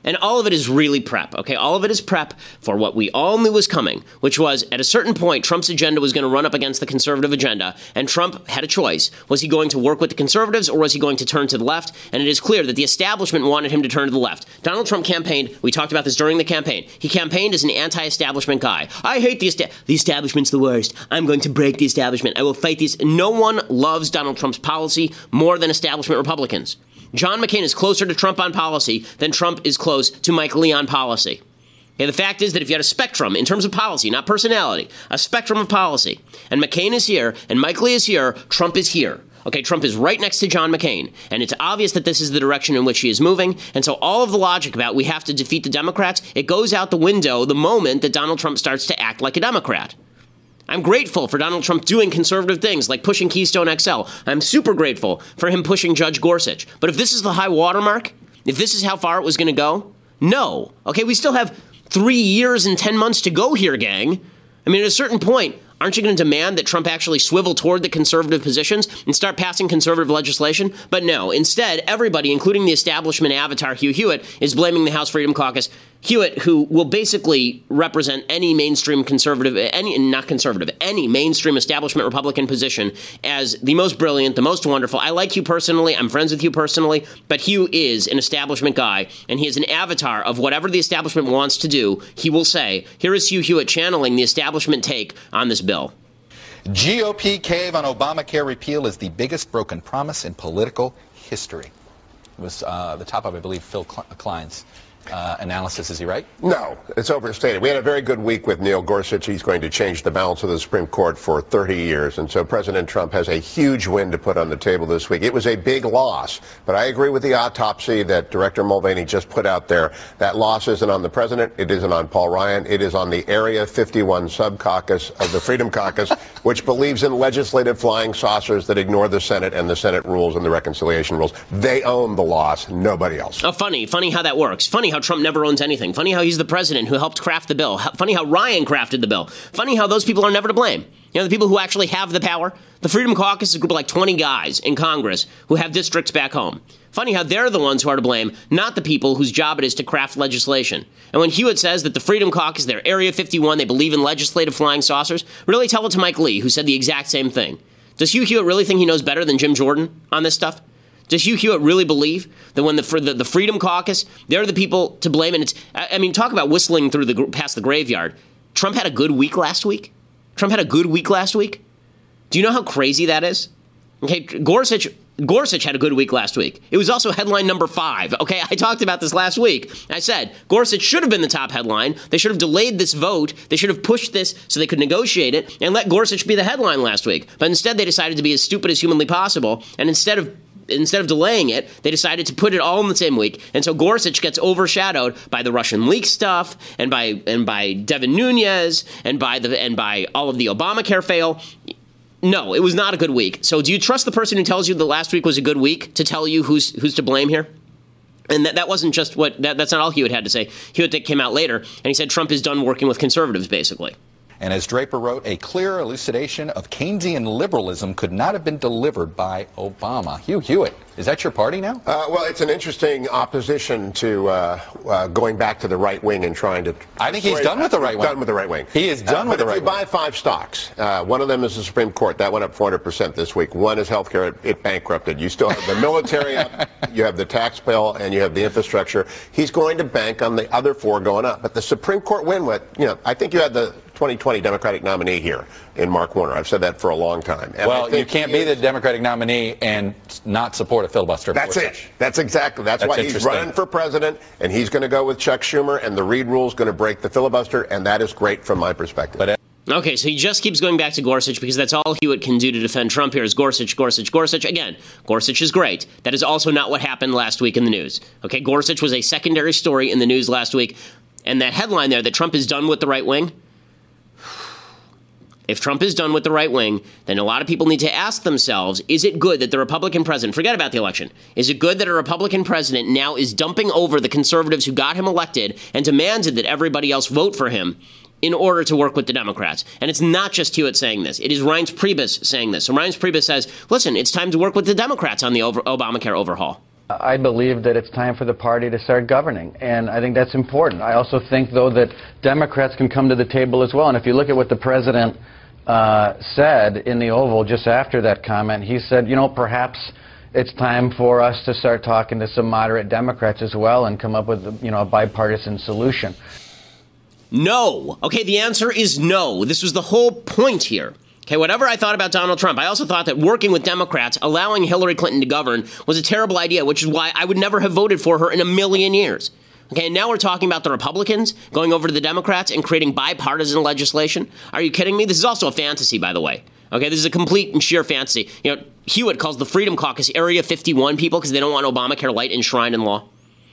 [SPEAKER 1] And all of it is really prep, okay? All of it is prep for what we all knew was coming, which was at a certain point, Trump's agenda was going to run up against the conservative agenda, and Trump had a choice. Was he going to work with the conservatives, or was he going to turn to the left? And it is clear that the establishment wanted him to turn to the left. Donald Trump campaigned, we talked about this during the campaign, he campaigned as an anti-establishment guy. I hate the, esta- the establishment's the worst. I'm going to break the establishment. I will fight these. No one loves Donald Trump's policy more than establishment Republicans. John McCain is closer to Trump on policy than Trump is close to Mike Lee on policy. Okay, the fact is that if you had a spectrum in terms of policy, not personality, a spectrum of policy, and McCain is here and Mike Lee is here, Trump is here. Okay, Trump is right next to John McCain, and it's obvious that this is the direction in which he is moving, and so all of the logic about we have to defeat the Democrats, it goes out the window the moment that Donald Trump starts to act like a Democrat. I'm grateful for Donald Trump doing conservative things like pushing Keystone X L. I'm super grateful for him pushing Judge Gorsuch. But if this is the high watermark, if this is how far it was going to go, no. Okay, we still have three years and ten months to go here, gang. I mean, at a certain point, aren't you going to demand that Trump actually swivel toward the conservative positions and start passing conservative legislation? But no, instead, everybody, including the establishment avatar Hugh Hewitt, is blaming the House Freedom Caucus. Hewitt, who will basically represent any mainstream conservative, any, not conservative, any mainstream establishment Republican position as the most brilliant, the most wonderful. I like Hugh personally. I'm friends with Hugh personally. But Hugh is an establishment guy, and he is an avatar of whatever the establishment wants to do. He will say, here is Hugh Hewitt channeling the establishment take on this bill.
[SPEAKER 5] G O P cave on Obamacare repeal is the biggest broken promise in political history. It was uh, the top of, I believe, Phil Klein's Uh, analysis. Is he right?
[SPEAKER 14] No, it's overstated. We had a very good week with Neil Gorsuch. He's going to change the balance of the Supreme Court for thirty years. And so President Trump has a huge win to put on the table this week. It was a big loss. But I agree with the autopsy that Director Mulvaney just put out there. That loss isn't on the president. It isn't on Paul Ryan. It is on the Area fifty-one sub-caucus of the Freedom Caucus, which believes in legislative flying saucers that ignore the Senate and the Senate rules and the reconciliation rules. They own the loss, nobody else.
[SPEAKER 1] Oh, funny. Funny how that works. Funny how Trump never owns anything. Funny how he's the president who helped craft the bill. Funny how Ryan crafted the bill. Funny how those people are never to blame. You know, the people who actually have the power. The Freedom Caucus is a group of like twenty guys in Congress who have districts back home. Funny how they're the ones who are to blame, not the people whose job it is to craft legislation. And when Hewitt says that the Freedom Caucus, they're Area fifty-one, they believe in legislative flying saucers, really tell it to Mike Lee, who said the exact same thing. Does Hugh Hewitt really think he knows better than Jim Jordan on this stuff? Does Hugh Hewitt really believe that when the, for the the Freedom Caucus, they're the people to blame? And it's, I, I mean, talk about whistling through the past the graveyard. Trump had a good week last week. Trump had a good week last week. Do you know how crazy that is? Okay, Gorsuch. Gorsuch had a good week last week. It was also headline number five. Okay, I talked about this last week. I said Gorsuch should have been the top headline. They should have delayed this vote. They should have pushed this so they could negotiate it and let Gorsuch be the headline last week. But instead, they decided to be as stupid as humanly possible. And instead of Instead of delaying it, they decided to put it all in the same week. And so Gorsuch gets overshadowed by the Russian leak stuff and by and by Devin Nunes and by the and by all of the Obamacare fail. No, it was not a good week. So do you trust the person who tells you that last week was a good week to tell you who's who's to blame here? And that, that wasn't just what that, that's not all Hewitt had to say. Hewitt came out later and he said Trump is done working with conservatives, basically.
[SPEAKER 5] And as Draper wrote, a clear elucidation of Keynesian liberalism could not have been delivered by Obama. Hugh Hewitt, is that your party now?
[SPEAKER 14] Uh, well, it's an interesting opposition to uh, uh, going back to the right wing and trying to...
[SPEAKER 5] I think he's done with the right wing.
[SPEAKER 14] Done with the right wing.
[SPEAKER 5] He is done
[SPEAKER 14] uh,
[SPEAKER 5] with the right wing.
[SPEAKER 14] But if you buy five stocks, uh, one of them is the Supreme Court. That went up four hundred percent this week. One is healthcare. It, it bankrupted. You still have the military up, you have the tax bill, and you have the infrastructure. He's going to bank on the other four going up. But the Supreme Court win, what, you know, I think you had the twenty twenty Democratic nominee here in Mark Warner. I've said that for a long time. And
[SPEAKER 5] well, you can't be the Democratic nominee and not support a filibuster.
[SPEAKER 14] That's it. That's exactly. That's, that's why he's running for president, and he's going to go with Chuck Schumer, and the Reid rule is going to break the filibuster, and that is great from my perspective. But
[SPEAKER 1] okay, so he just keeps going back to Gorsuch because that's all Hewitt can do to defend Trump here is Gorsuch, Gorsuch, Gorsuch. Again, Gorsuch is great. That is also not what happened last week in the news. Okay, Gorsuch was a secondary story in the news last week, and that headline there that Trump is done with the right wing, if Trump is done with the right wing, then a lot of people need to ask themselves, is it good that the Republican president, forget about the election, is it good that a Republican president now is dumping over the conservatives who got him elected and demanded that everybody else vote for him in order to work with the Democrats? And it's not just Hewitt saying this. It is Reince Priebus saying this. So Reince Priebus says, listen, it's time to work with the Democrats on the over- Obamacare overhaul.
[SPEAKER 8] I believe that it's time for the party to start governing, and I think that's important. I also think, though, that Democrats can come to the table as well. And if you look at what the president uh, said in the Oval just after that comment, he said, you know, perhaps it's time for us to start talking to some moderate Democrats as well and come up with, you know, a bipartisan solution.
[SPEAKER 1] No. Okay, the answer is no. This was the whole point here. Okay, whatever I thought about Donald Trump, I also thought that working with Democrats, allowing Hillary Clinton to govern, was a terrible idea, which is why I would never have voted for her in a million years. Okay, and now we're talking about the Republicans going over to the Democrats and creating bipartisan legislation. Are you kidding me? This is also a fantasy, by the way. Okay, this is a complete and sheer fantasy. You know, Hewitt calls the Freedom Caucus Area fifty-one people because they don't want Obamacare light enshrined in law.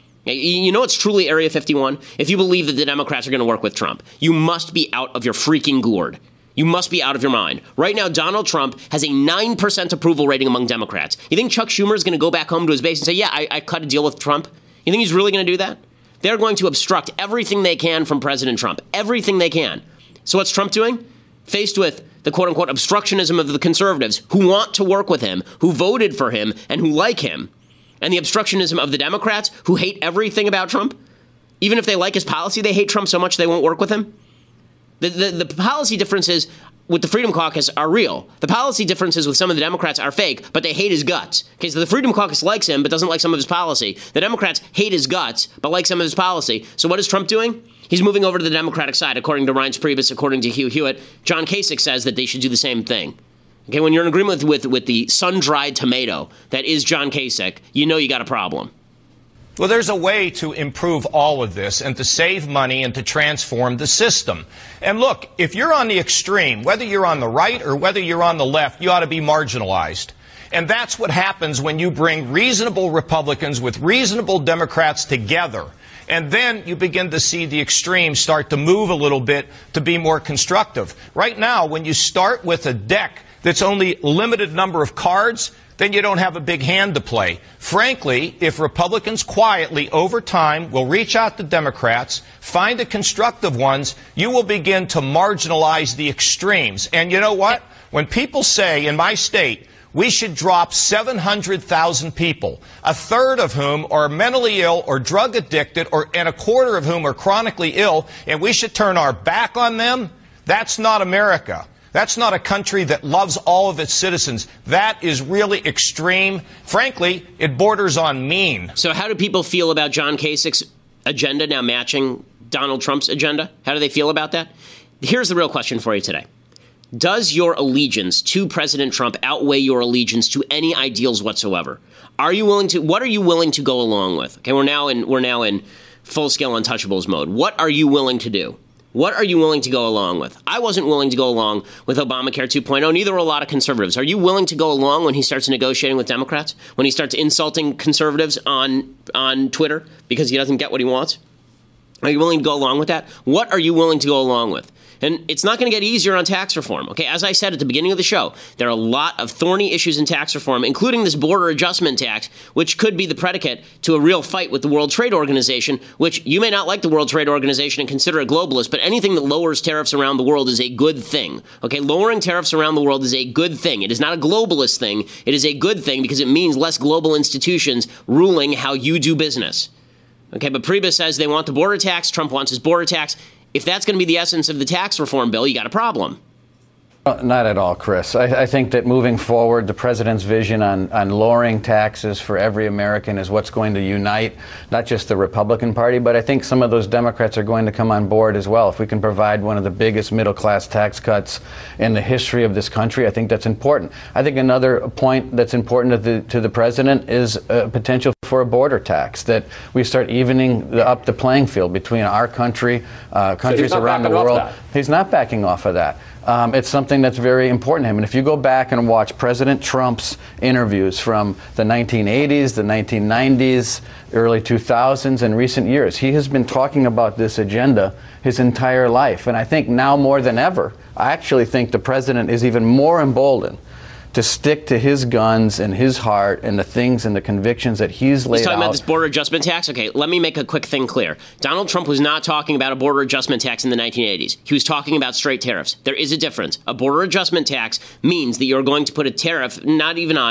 [SPEAKER 1] You know it's truly Area fifty-one? If you believe that the Democrats are going to work with Trump, you must be out of your freaking gourd. You must be out of your mind. Right now, Donald Trump has a nine percent approval rating among Democrats. You think Chuck Schumer is going to go back home to his base and say, yeah, I, I cut a deal with Trump? You think he's really going to do that? They're going to obstruct everything they can from President Trump. Everything they can. So what's Trump doing? Faced with the quote-unquote obstructionism of the conservatives who want to work with him, who voted for him, and who like him, and the obstructionism of the Democrats who hate everything about Trump, even if they like his policy, they hate Trump so much they won't work with him. The, the, the policy differences with the Freedom Caucus are real. The policy differences with some of the Democrats are fake, but they hate his guts. Okay, so the Freedom Caucus likes him, but doesn't like some of his policy. The Democrats hate his guts, but like some of his policy. So what is Trump doing? He's moving over to the Democratic side, according to Reince Priebus, according to Hugh Hewitt. John Kasich says that they should do the same thing. Okay, when you're in agreement with, with, with the sun-dried tomato that is John Kasich, you know you got a problem.
[SPEAKER 15] Well, there's a way to improve all of this and to save money and to transform the system. And look, if you're on the extreme, whether you're on the right or whether you're on the left, you ought to be marginalized. And that's what happens when you bring reasonable Republicans with reasonable Democrats together. And then you begin to see the extremes start to move a little bit to be more constructive. Right now, when you start with a deck that's only a limited number of cards, then you don't have a big hand to play. Frankly, if Republicans quietly, over time, will reach out to Democrats, find the constructive ones, you will begin to marginalize the extremes. And you know what? When people say, in my state, we should drop seven hundred thousand people, a third of whom are mentally ill or drug addicted, or, and a quarter of whom are chronically ill, and we should turn our back on them, that's not America. That's not a country that loves all of its citizens. That is really extreme. Frankly, it borders on mean.
[SPEAKER 1] So how do people feel about John Kasich's agenda now matching Donald Trump's agenda? How do they feel about that? Here's the real question for you today. Does your allegiance to President Trump outweigh your allegiance to any ideals whatsoever? Are you willing to, what are you willing to go along with? Okay, we're now in, we're now in full-scale untouchables mode. What are you willing to do? What are you willing to go along with? I wasn't willing to go along with Obamacare two point oh. Neither were a lot of conservatives. Are you willing to go along when he starts negotiating with Democrats? When he starts insulting conservatives on on Twitter because he doesn't get what he wants? Are you willing to go along with that? What are you willing to go along with? And it's not going to get easier on tax reform. Okay, as I said at the beginning of the show, there are a lot of thorny issues in tax reform, including this border adjustment tax, which could be the predicate to a real fight with the World Trade Organization, which you may not like the World Trade Organization and consider it globalist, but anything that lowers tariffs around the world is a good thing. Okay, lowering tariffs around the world is a good thing. It is not a globalist thing. It is a good thing because it means less global institutions ruling how you do business. Okay, but Priebus says they want the border tax. Trump wants his border tax. If that's going to be the essence of the tax reform bill, you got a problem.
[SPEAKER 8] Uh, not at all, Chris. I, I think that moving forward, the president's vision on, on lowering taxes for every American is what's going to unite not just the Republican Party, but I think some of those Democrats are going to come on board as well. If we can provide one of the biggest middle-class tax cuts in the history of this country, I think that's important. I think another point that's important to the, to the president is a potential for a border tax, that we start evening the, up the playing field between our country, uh, countries
[SPEAKER 9] so
[SPEAKER 8] around the world. He's not backing off of that. Um, it's something that's very important to him. And if you go back and watch President Trump's interviews from the nineteen eighties, the nineteen nineties, early two thousands, and recent years, he has been talking about this agenda his entire life. And I think now more than ever, I actually think the president is even more emboldened to stick to his guns and his heart and the things and the convictions that he's laid out.
[SPEAKER 1] He's talking about this border adjustment tax? Okay, let me make a quick thing clear. Donald Trump was not talking about a border adjustment tax in the nineteen eighties. He was talking about straight tariffs. There is a difference. A border adjustment tax means that you're going to put a tariff not even on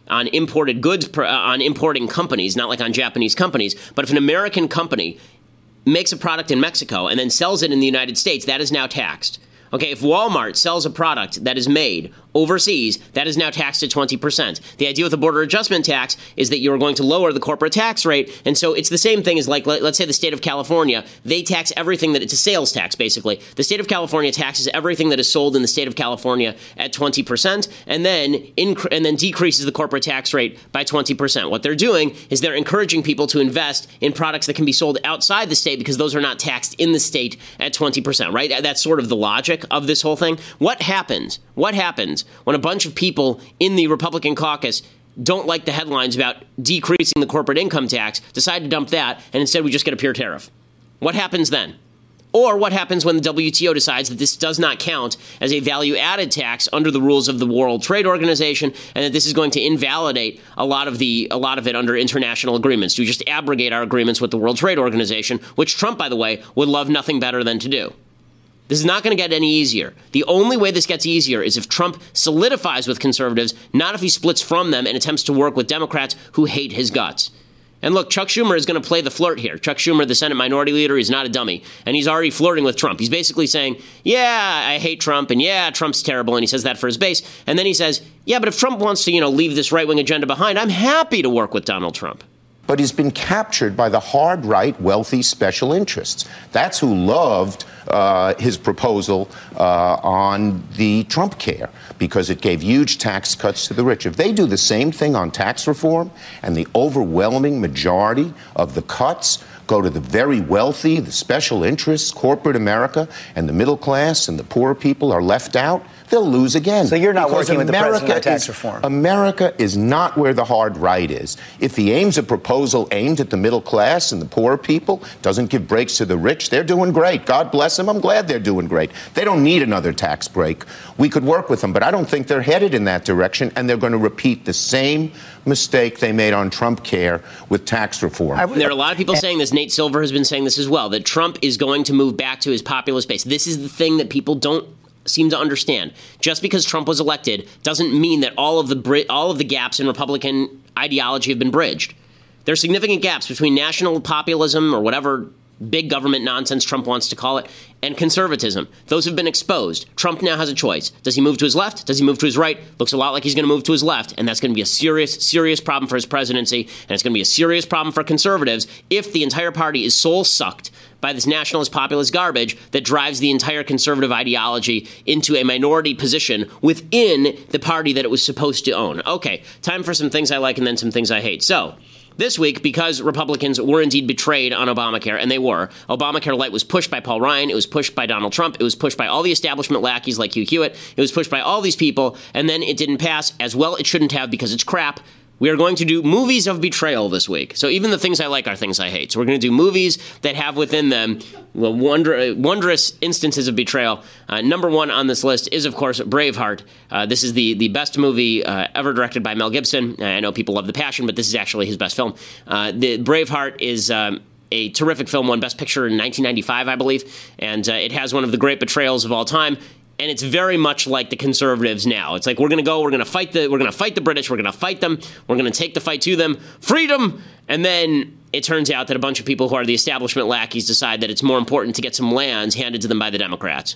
[SPEAKER 1] on imported goods, uh, on importing companies, not like on Japanese companies. But if an American company makes a product in Mexico and then sells it in the United States, that is now taxed. Okay, if Walmart sells a product that is made overseas, that is now taxed at twenty percent. The idea with the border adjustment tax is that you're going to lower the corporate tax rate. And so it's the same thing as, like, let's say the state of California, they tax everything that it's a sales tax, basically. The state of California taxes everything that is sold in the state of California at twenty percent and then inc- and then decreases the corporate tax rate by twenty percent. What they're doing is they're encouraging people to invest in products that can be sold outside the state because those are not taxed in the state at twenty percent, right? That's sort of the logic of this whole thing. What happens? What happens when a bunch of people in the Republican caucus don't like the headlines about decreasing the corporate income tax, decide to dump that, and instead we just get a pure tariff? What happens then? Or what happens when the W T O decides that this does not count as a value-added tax under the rules of the World Trade Organization, and that this is going to invalidate a lot of the a lot of it under international agreements, to just abrogate our agreements with the World Trade Organization, which Trump, by the way, would love nothing better than to do. This is not going to get any easier. The only way this gets easier is if Trump solidifies with conservatives, not if he splits from them and attempts to work with Democrats who hate his guts. And look, Chuck Schumer is going to play the flirt here. Chuck Schumer, the Senate Minority Leader, is not a dummy. And he's already flirting with Trump. He's basically saying, yeah, I hate Trump, and yeah, Trump's terrible, and he says that for his base. And then he says, yeah, but if Trump wants to, you know, leave this right-wing agenda behind, I'm happy to work with Donald Trump.
[SPEAKER 16] But he's been captured by the hard right, wealthy special interests. That's who loved uh, his proposal uh, on the Trump care, because it gave huge tax cuts to the rich. If they do the same thing on tax reform, and the overwhelming majority of the cuts go to the very wealthy, the special interests, corporate America, and the middle class and the poor people are left out, they'll lose again.
[SPEAKER 17] So you're not
[SPEAKER 16] because
[SPEAKER 17] working with the
[SPEAKER 16] America
[SPEAKER 17] president on tax
[SPEAKER 16] is,
[SPEAKER 17] reform?
[SPEAKER 16] America is not where the hard right is. If he aims a proposal aimed at the middle class and the poor people, doesn't give breaks to the rich, they're doing great. God bless them. I'm glad they're doing great. They don't need another tax break. We could work with them, but I don't think they're headed in that direction, and they're going to repeat the same mistake they made on Trump care with tax reform.
[SPEAKER 1] There are a lot of people saying this. Nate Silver has been saying this as well, that Trump is going to move back to his populist base. This is the thing that people don't seem to understand. Just because Trump was elected doesn't mean that all of the all of the gaps in Republican ideology have been bridged. There are significant gaps between national populism, or whatever big government nonsense Trump wants to call it, and conservatism. Those have been exposed. Trump now has a choice. Does he move to his left? Does he move to his right? Looks a lot like he's going to move to his left, and that's going to be a serious, serious problem for his presidency, and it's going to be a serious problem for conservatives if the entire party is soul-sucked by this nationalist populist garbage that drives the entire conservative ideology into a minority position within the party that it was supposed to own. Okay, time for some things I like and then some things I hate. So, this week, because Republicans were indeed betrayed on Obamacare, and they were, Obamacare Light was pushed by Paul Ryan, it was pushed by Donald Trump, it was pushed by all the establishment lackeys like Hugh Hewitt, it was pushed by all these people, and then it didn't pass. As well, it shouldn't have, because it's crap. We are going to do movies of betrayal this week. So even the things I like are things I hate. So we're going to do movies that have within them well, wonder, wondrous instances of betrayal. Uh, number one on this list is, of course, Braveheart. Uh, this is the, the best movie uh, ever directed by Mel Gibson. I know people love The Passion, but this is actually his best film. Uh, the Braveheart is Um, a terrific film, won Best Picture in nineteen ninety-five, I believe, and uh, it has one of the great betrayals of all time. And it's very much like the conservatives now. It's like, we're going to go, we're going to fight the, we're going to fight the British, we're going to fight them, we're going to take the fight to them, freedom. And then it turns out that a bunch of people who are the establishment lackeys decide that it's more important to get some lands handed to them by the Democrats.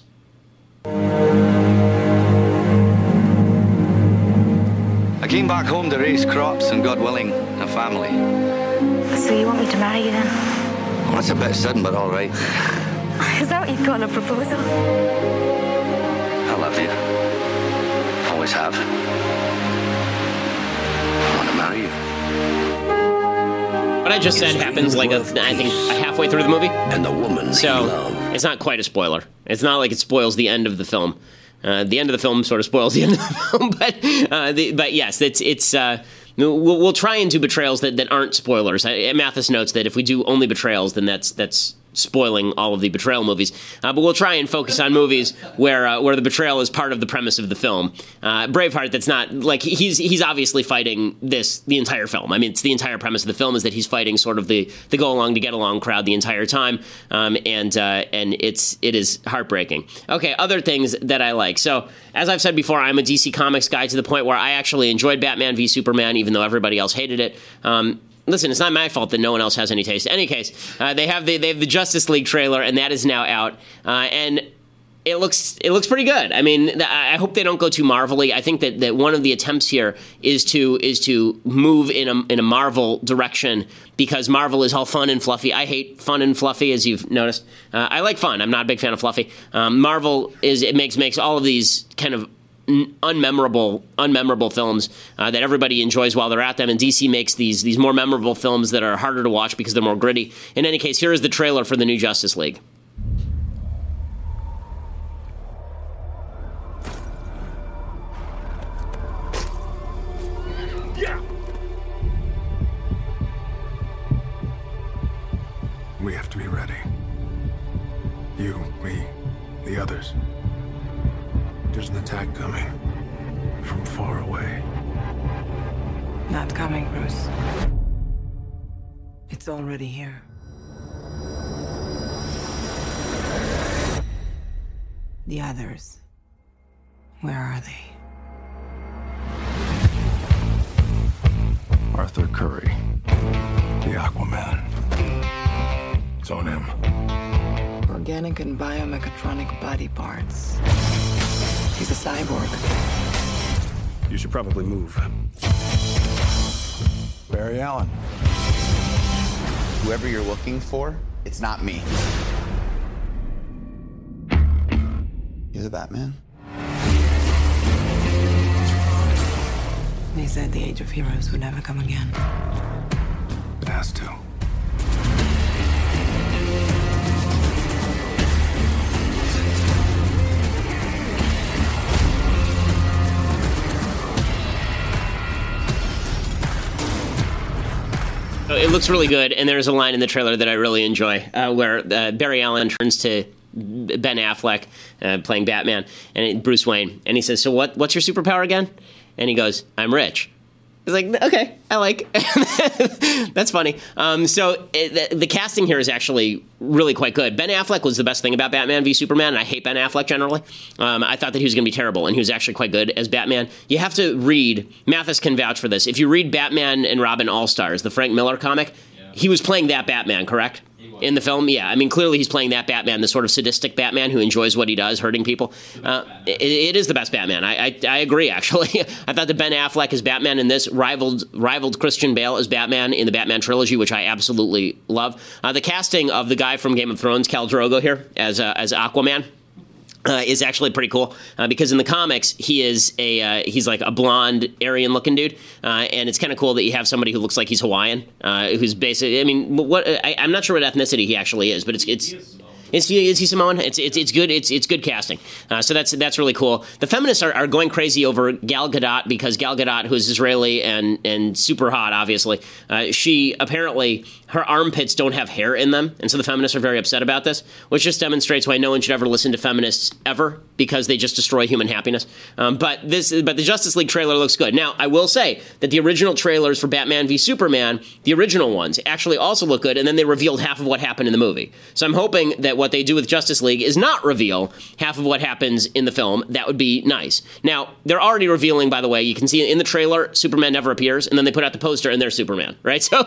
[SPEAKER 18] I came back home to raise crops and, God willing, a family.
[SPEAKER 19] So you want me to marry you then?
[SPEAKER 18] Well, that's a bit sudden, but all right.
[SPEAKER 19] Is that what you call a proposal?
[SPEAKER 18] I love you. Always have. I want to marry you.
[SPEAKER 1] What I just said happens like, a, I think, a halfway through the movie.
[SPEAKER 14] And the woman
[SPEAKER 1] So it's not quite a spoiler. It's not like it spoils the end of the film. Uh, the end of the film sort of spoils the end of the film. But, uh, the, but yes, it's... it's uh, We'll, we'll try and do betrayals that, that aren't spoilers. I, Mathis notes that if we do only betrayals, then that's that's spoiling all of the betrayal movies. Uh, but we'll try and focus on movies where uh, where the betrayal is part of the premise of the film. Uh, Braveheart, that's not like he's he's obviously fighting this the entire film. I mean, it's the entire premise of the film is that he's fighting sort of the the go along to get along crowd the entire time, um, and uh, and it's it is heartbreaking. Okay, other things that I like. So as I've said before, I'm a D C Comics guy to the point where I actually enjoyed Batman v Superman, even though everybody else hated it. Um, Listen, it's not my fault that no one else has any taste. In any case, uh, they have the they have the Justice League trailer, and that is now out, uh, and it looks it looks pretty good. I mean, I hope they don't go too Marvel-y. I think that, that one of the attempts here is to is to move in a in a Marvel direction, because Marvel is all fun and fluffy. I hate fun and fluffy, as you've noticed. Uh, I like fun. I'm not a big fan of fluffy. Um, Marvel is it makes makes all of these kind of unmemorable, unmemorable films uh, that everybody enjoys while they're at them, and D C makes these these more memorable films that are harder to watch because they're more gritty. In any case, here is the trailer for the new Justice League.
[SPEAKER 17] Yeah. We have to be ready. You, me, the others. There's an attack coming from far away.
[SPEAKER 20] Not coming, Bruce. It's already here. The others. Where are they?
[SPEAKER 17] Arthur Curry, the Aquaman. It's on him.
[SPEAKER 20] Organic and biomechatronic body parts. He's a cyborg.
[SPEAKER 17] You should probably move. Barry Allen.
[SPEAKER 21] Whoever you're looking for, it's not me. You're the Batman?
[SPEAKER 20] They said the age of heroes would never come again.
[SPEAKER 17] It has to.
[SPEAKER 1] It looks really good, and there's a line in the trailer that I really enjoy, uh, where uh, Barry Allen turns to Ben Affleck, uh, playing Batman, and it, Bruce Wayne, and he says, "So what? What's your superpower again?" And he goes, "I'm rich." It's like, okay, I like. That's funny. Um, so it, the, the casting here is actually really quite good. Ben Affleck was the best thing about Batman v Superman, and I hate Ben Affleck generally. Um, I thought that he was going to be terrible, and he was actually quite good as Batman. You have to read, Mathis can vouch for this, if you read Batman and Robin All-Stars, the Frank Miller comic, yeah. He was playing that Batman, correct? In the film, yeah. I mean, clearly he's playing that Batman, the sort of sadistic Batman who enjoys what he does, hurting people. Uh, it, it is the best Batman. I, I, I agree, actually. I thought that Ben Affleck as Batman in this rivaled rivaled Christian Bale as Batman in the Batman trilogy, which I absolutely love. Uh, the casting of the guy from Game of Thrones, Khal Drogo here, as uh, as Aquaman, Uh, is actually pretty cool uh, because in the comics he is a uh, he's like a blonde Aryan-looking dude, uh, and it's kind of cool that you have somebody who looks like he's Hawaiian, uh, who's basically. I mean, what I, I'm not sure what ethnicity he actually is, but it's it's. Is he, is he Samoan? It's it's it's good. It's it's good casting. Uh, so that's that's really cool. The feminists are, are going crazy over Gal Gadot because Gal Gadot, who's Israeli and and super hot, obviously, uh, she apparently her armpits don't have hair in them, and so the feminists are very upset about this, which just demonstrates why no one should ever listen to feminists ever, because they just destroy human happiness. Um, but this but the Justice League trailer looks good. Now I will say that the original trailers for Batman v Superman, the original ones, actually also look good, and then they revealed half of what happened in the movie. So I'm hoping that what they do with Justice League is not reveal half of what happens in the film. That would be nice. Now, they're already revealing, by the way, you can see in the trailer, Superman never appears, and then they put out the poster and there's Superman, right? So,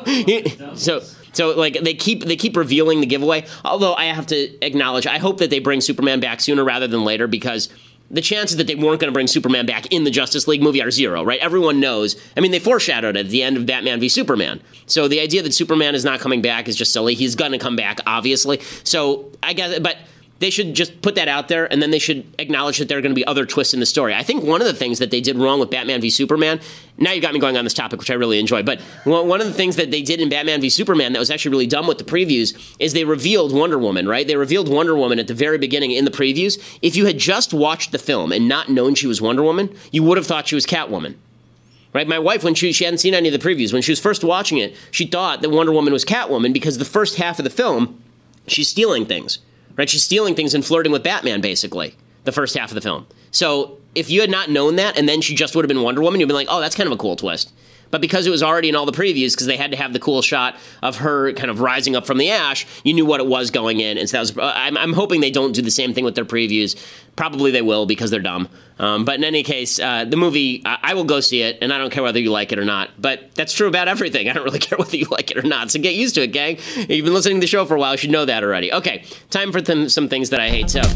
[SPEAKER 1] so, so like they keep they keep revealing the giveaway. Although I have to acknowledge, I hope that they bring Superman back sooner rather than later, because the chances that they weren't going to bring Superman back in the Justice League movie are zero, right? Everyone knows. I mean, they foreshadowed it at the end of Batman v Superman. So the idea that Superman is not coming back is just silly. He's going to come back, obviously. So I guess, but they should just put that out there, and then they should acknowledge that there are going to be other twists in the story. I think one of the things that they did wrong with Batman v Superman, now you got me going on this topic, which I really enjoy, but one of the things that they did in Batman v Superman that was actually really dumb with the previews is they revealed Wonder Woman, right? They revealed Wonder Woman at the very beginning in the previews. If you had just watched the film and not known she was Wonder Woman, you would have thought she was Catwoman. Right? My wife, when she, she hadn't seen any of the previews, when she was first watching it, she thought that Wonder Woman was Catwoman because the first half of the film She's stealing things, right? She's stealing things and flirting with Batman, basically, the first half of the film. So if you had not known that, and then she just would have been Wonder Woman, you'd be like, oh, that's kind of a cool twist. But because it was already in all the previews, because they had to have the cool shot of her kind of rising up from the ash, you knew what it was going in. And so that was, I'm, I'm hoping they don't do the same thing with their previews. Probably they will, because they're dumb. Um, but in any case, uh, the movie, I, I will go see it, and I don't care whether you like it or not. But that's true about everything. I don't really care whether you like it or not. So get used to it, gang. If you've been listening to the show for a while, you should know that already. Okay, time for th- some things that I hate. So,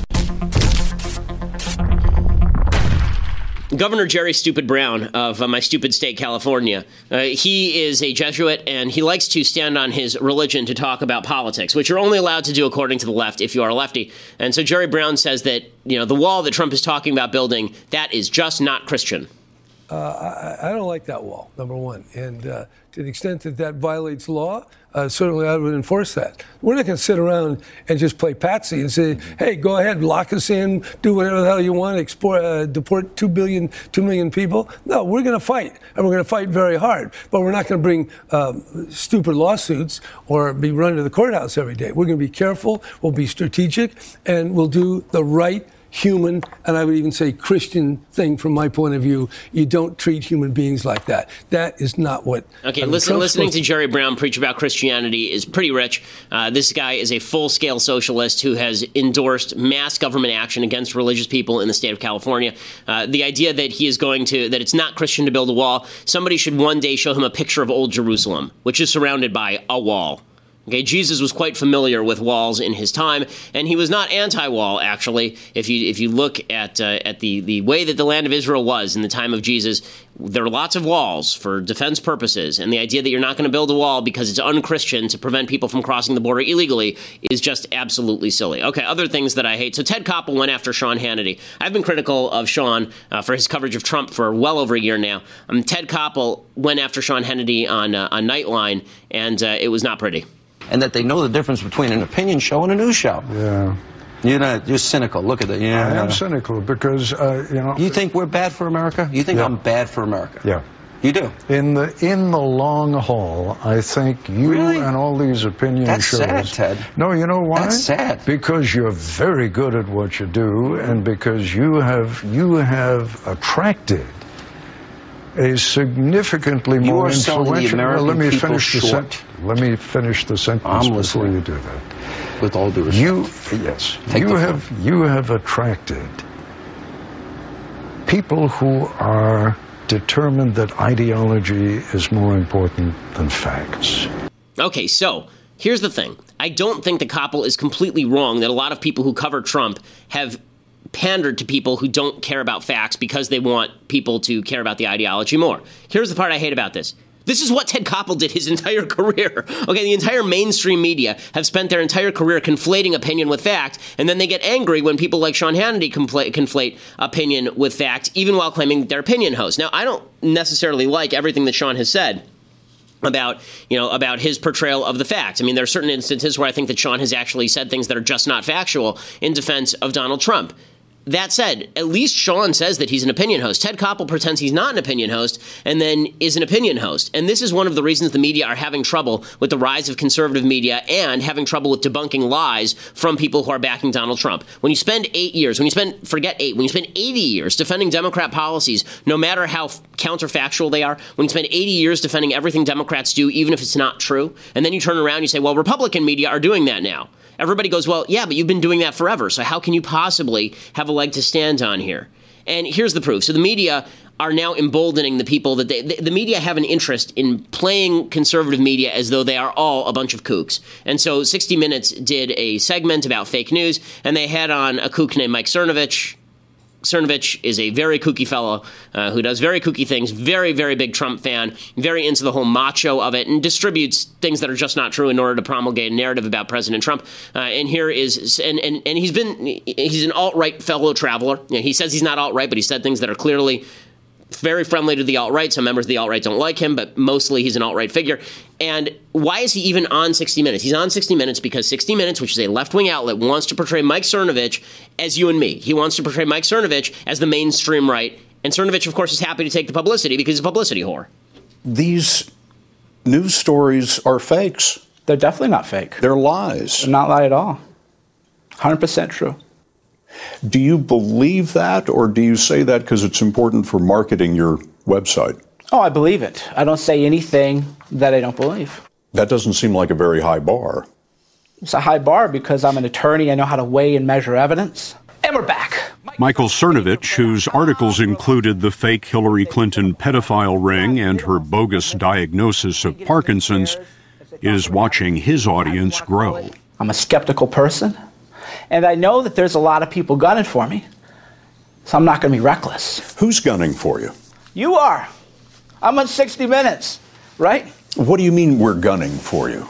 [SPEAKER 1] Governor Jerry Stupid Brown of uh, my stupid state, California, uh, he is a Jesuit, and he likes to stand on his religion to talk about politics, which you're only allowed to do according to the left if you are a lefty. And so Jerry Brown says that, you know, the wall that Trump is talking about building, that is just not Christian.
[SPEAKER 2] Uh, I, I don't like that wall, number one. And uh, to the extent that that violates law, uh, certainly I would enforce that. We're not going to sit around and just play patsy and say, hey, go ahead, lock us in, do whatever the hell you want, export, uh, deport two billion, two million people. No, we're going to fight, and we're going to fight very hard. But we're not going to bring um, stupid lawsuits or be run to the courthouse every day. We're going to be careful, we'll be strategic, and we'll do the right human, and I would even say Christian thing from my point of view. You don't treat human beings like that. That is not what...
[SPEAKER 1] Okay,
[SPEAKER 2] I mean,
[SPEAKER 1] listen,
[SPEAKER 2] Trump's
[SPEAKER 1] listening
[SPEAKER 2] supposed
[SPEAKER 1] to Jerry Brown preach about Christianity is pretty rich. Uh, this guy is a full-scale socialist who has endorsed mass government action against religious people in the state of California. Uh, the idea that he is going to, that it's not Christian to build a wall, somebody should one day show him a picture of Old Jerusalem, which is surrounded by a wall. Okay, Jesus was quite familiar with walls in his time, and he was not anti-wall, actually. If you if you look at uh, at the, the way that the land of Israel was in the time of Jesus, there are lots of walls for defense purposes, and the idea that you're not going to build a wall because it's un-Christian to prevent people from crossing the border illegally is just absolutely silly. Okay, other things that I hate. So Ted Koppel went after Sean Hannity. I've been critical of Sean uh, for his coverage of Trump for well over a year now. Um, Ted Koppel went after Sean Hannity on, uh, on Nightline, and uh, it was not pretty.
[SPEAKER 22] And that they know the difference between an opinion show and a news show.
[SPEAKER 17] Yeah.
[SPEAKER 22] You're not, you're cynical. Look at that. Yeah.
[SPEAKER 17] I am cynical because, uh, you know.
[SPEAKER 22] You think we're bad for America? You think
[SPEAKER 17] yeah.
[SPEAKER 22] I'm bad for America?
[SPEAKER 17] Yeah.
[SPEAKER 22] You do?
[SPEAKER 17] In the in the long haul, I think you
[SPEAKER 22] really?
[SPEAKER 17] and all these opinion
[SPEAKER 22] That's
[SPEAKER 17] shows.
[SPEAKER 22] That's sad, Ted.
[SPEAKER 17] No, you know why?
[SPEAKER 22] That's sad.
[SPEAKER 17] Because you're very good at what you do, and because you have you have attracted a significantly
[SPEAKER 22] you
[SPEAKER 17] more
[SPEAKER 22] are
[SPEAKER 17] influential.
[SPEAKER 22] The American
[SPEAKER 17] well, let me
[SPEAKER 22] people
[SPEAKER 17] finish the
[SPEAKER 22] short.
[SPEAKER 17] sentence. Let me finish the sentence
[SPEAKER 22] I'm
[SPEAKER 17] before
[SPEAKER 22] listening.
[SPEAKER 17] you do that.
[SPEAKER 22] With all due respect.
[SPEAKER 17] You yes.
[SPEAKER 22] Take
[SPEAKER 17] you have floor. you have attracted people who are determined that ideology is more important than facts.
[SPEAKER 1] Okay, so here's the thing. I don't think that Koppel is completely wrong that a lot of people who cover Trump have pandered to people who don't care about facts because they want people to care about the ideology more. Here's the part I hate about this. This is what Ted Koppel did his entire career. Okay, the entire mainstream media have spent their entire career conflating opinion with fact, and then they get angry when people like Sean Hannity conflate, conflate opinion with fact, even while claiming they're opinion hosts. Now, I don't necessarily like everything that Sean has said about, you know, about his portrayal of the facts. I mean, there are certain instances where I think that Sean has actually said things that are just not factual in defense of Donald Trump. That said, at least Sean says that he's an opinion host. Ted Koppel pretends he's not an opinion host and then is an opinion host. And this is one of the reasons the media are having trouble with the rise of conservative media and having trouble with debunking lies from people who are backing Donald Trump. When you spend eight years, when you spend, forget eight, when you spend eighty years defending Democrat policies, no matter how counterfactual they are, when you spend eighty years defending everything Democrats do, even if it's not true, and then you turn around and you say, well, Republican media are doing that now. Everybody goes, well, yeah, but you've been doing that forever, so how can you possibly have a leg to stand on here? And here's the proof. So the media are now emboldening the people that they, the, the media have an interest in playing conservative media as though they are all a bunch of kooks. And so sixty minutes did a segment about fake news, and they had on a kook named Mike Cernovich. Cernovich is a very kooky fellow uh, who does very kooky things, very, very big Trump fan, very into the whole macho of it, and distributes things that are just not true in order to promulgate a narrative about President Trump. Uh, and here is, and, and, and he's been, he's an alt-right fellow traveler. You know, he says he's not alt-right, but he said things that are clearly very friendly to the alt-right. Some members of the alt-right don't like him, but mostly he's an alt-right figure. And why is he even on sixty minutes? He's on sixty minutes because sixty minutes, which is a left-wing outlet, wants to portray Mike Cernovich as you and me. He wants to portray Mike Cernovich as the mainstream right. And Cernovich, of course, is happy to take the publicity because he's a publicity whore.
[SPEAKER 23] These news stories are fakes.
[SPEAKER 3] They're definitely not fake.
[SPEAKER 4] They're lies.
[SPEAKER 3] They're not lie at all. one hundred percent true.
[SPEAKER 4] Do you believe that, or do you say that because it's important for marketing your website?
[SPEAKER 3] Oh, I believe it. I don't say anything that I don't believe.
[SPEAKER 4] That doesn't seem like a very high bar.
[SPEAKER 3] It's a high bar because I'm an attorney. I know how to weigh and measure evidence. And we're back.
[SPEAKER 23] Michael Cernovich, whose articles included the fake Hillary Clinton pedophile ring and her bogus diagnosis of Parkinson's, is watching his audience grow.
[SPEAKER 3] I'm a skeptical person, and I know that there's a lot of people gunning for me, so I'm not going to be reckless.
[SPEAKER 4] Who's gunning for you?
[SPEAKER 3] You are. I'm on sixty minutes, right?
[SPEAKER 4] What do you mean we're gunning for you?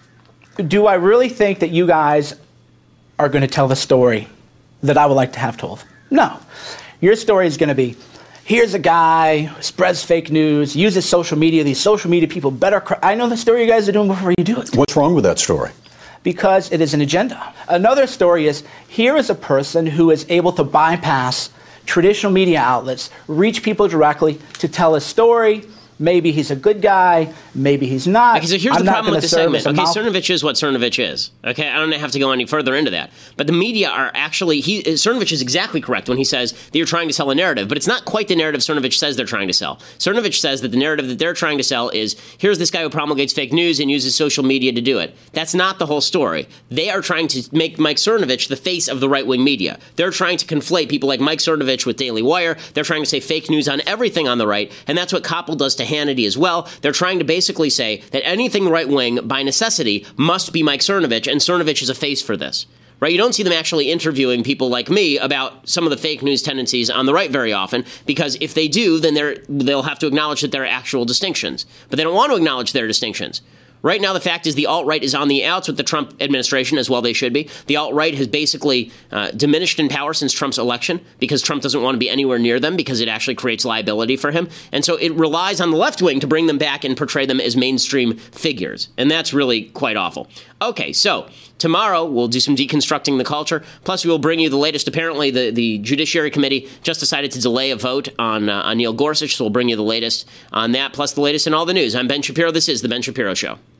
[SPEAKER 3] Do I really think that you guys are going to tell the story that I would like to have told? No. Your story is going to be, here's a guy who spreads fake news, uses social media. These social media people better... Cr- I know the story you guys are doing before you do it.
[SPEAKER 4] What's wrong with that story?
[SPEAKER 3] Because it is an agenda. Another story is, here is a person who is able to bypass traditional media outlets, reach people directly to tell a story. Maybe he's a good guy. Maybe he's not.
[SPEAKER 1] Okay, so here's
[SPEAKER 3] I'm
[SPEAKER 1] the problem with the segment. Okay,
[SPEAKER 3] mouth-
[SPEAKER 1] Cernovich is what Cernovich is. Okay, I don't have to go any further into that. But the media are actually, he, Cernovich is exactly correct when he says that you're trying to sell a narrative, but it's not quite the narrative Cernovich says they're trying to sell. Cernovich says that the narrative that they're trying to sell is, here's this guy who promulgates fake news and uses social media to do it. That's not the whole story. They are trying to make Mike Cernovich the face of the right-wing media. They're trying to conflate people like Mike Cernovich with Daily Wire. They're trying to say fake news on everything on the right, and that's what Koppel does to Hannity as well. They're trying to basically say that anything right-wing, by necessity, must be Mike Cernovich, and Cernovich is a face for this. Right? You don't see them actually interviewing people like me about some of the fake news tendencies on the right very often, because if they do, then they're, they'll have to acknowledge that there are actual distinctions. But they don't want to acknowledge their distinctions. Right now, the fact is the alt-right is on the outs with the Trump administration, as well they should be. The alt-right has basically uh, diminished in power since Trump's election because Trump doesn't want to be anywhere near them because it actually creates liability for him. And so it relies on the left wing to bring them back and portray them as mainstream figures. And that's really quite awful. Okay, so tomorrow we'll do some deconstructing the culture. Plus, we will bring you the latest. Apparently, the, the Judiciary Committee just decided to delay a vote on, uh, on Neil Gorsuch, so we'll bring you the latest on that, plus the latest in all the news. I'm Ben Shapiro. This is The Ben Shapiro Show.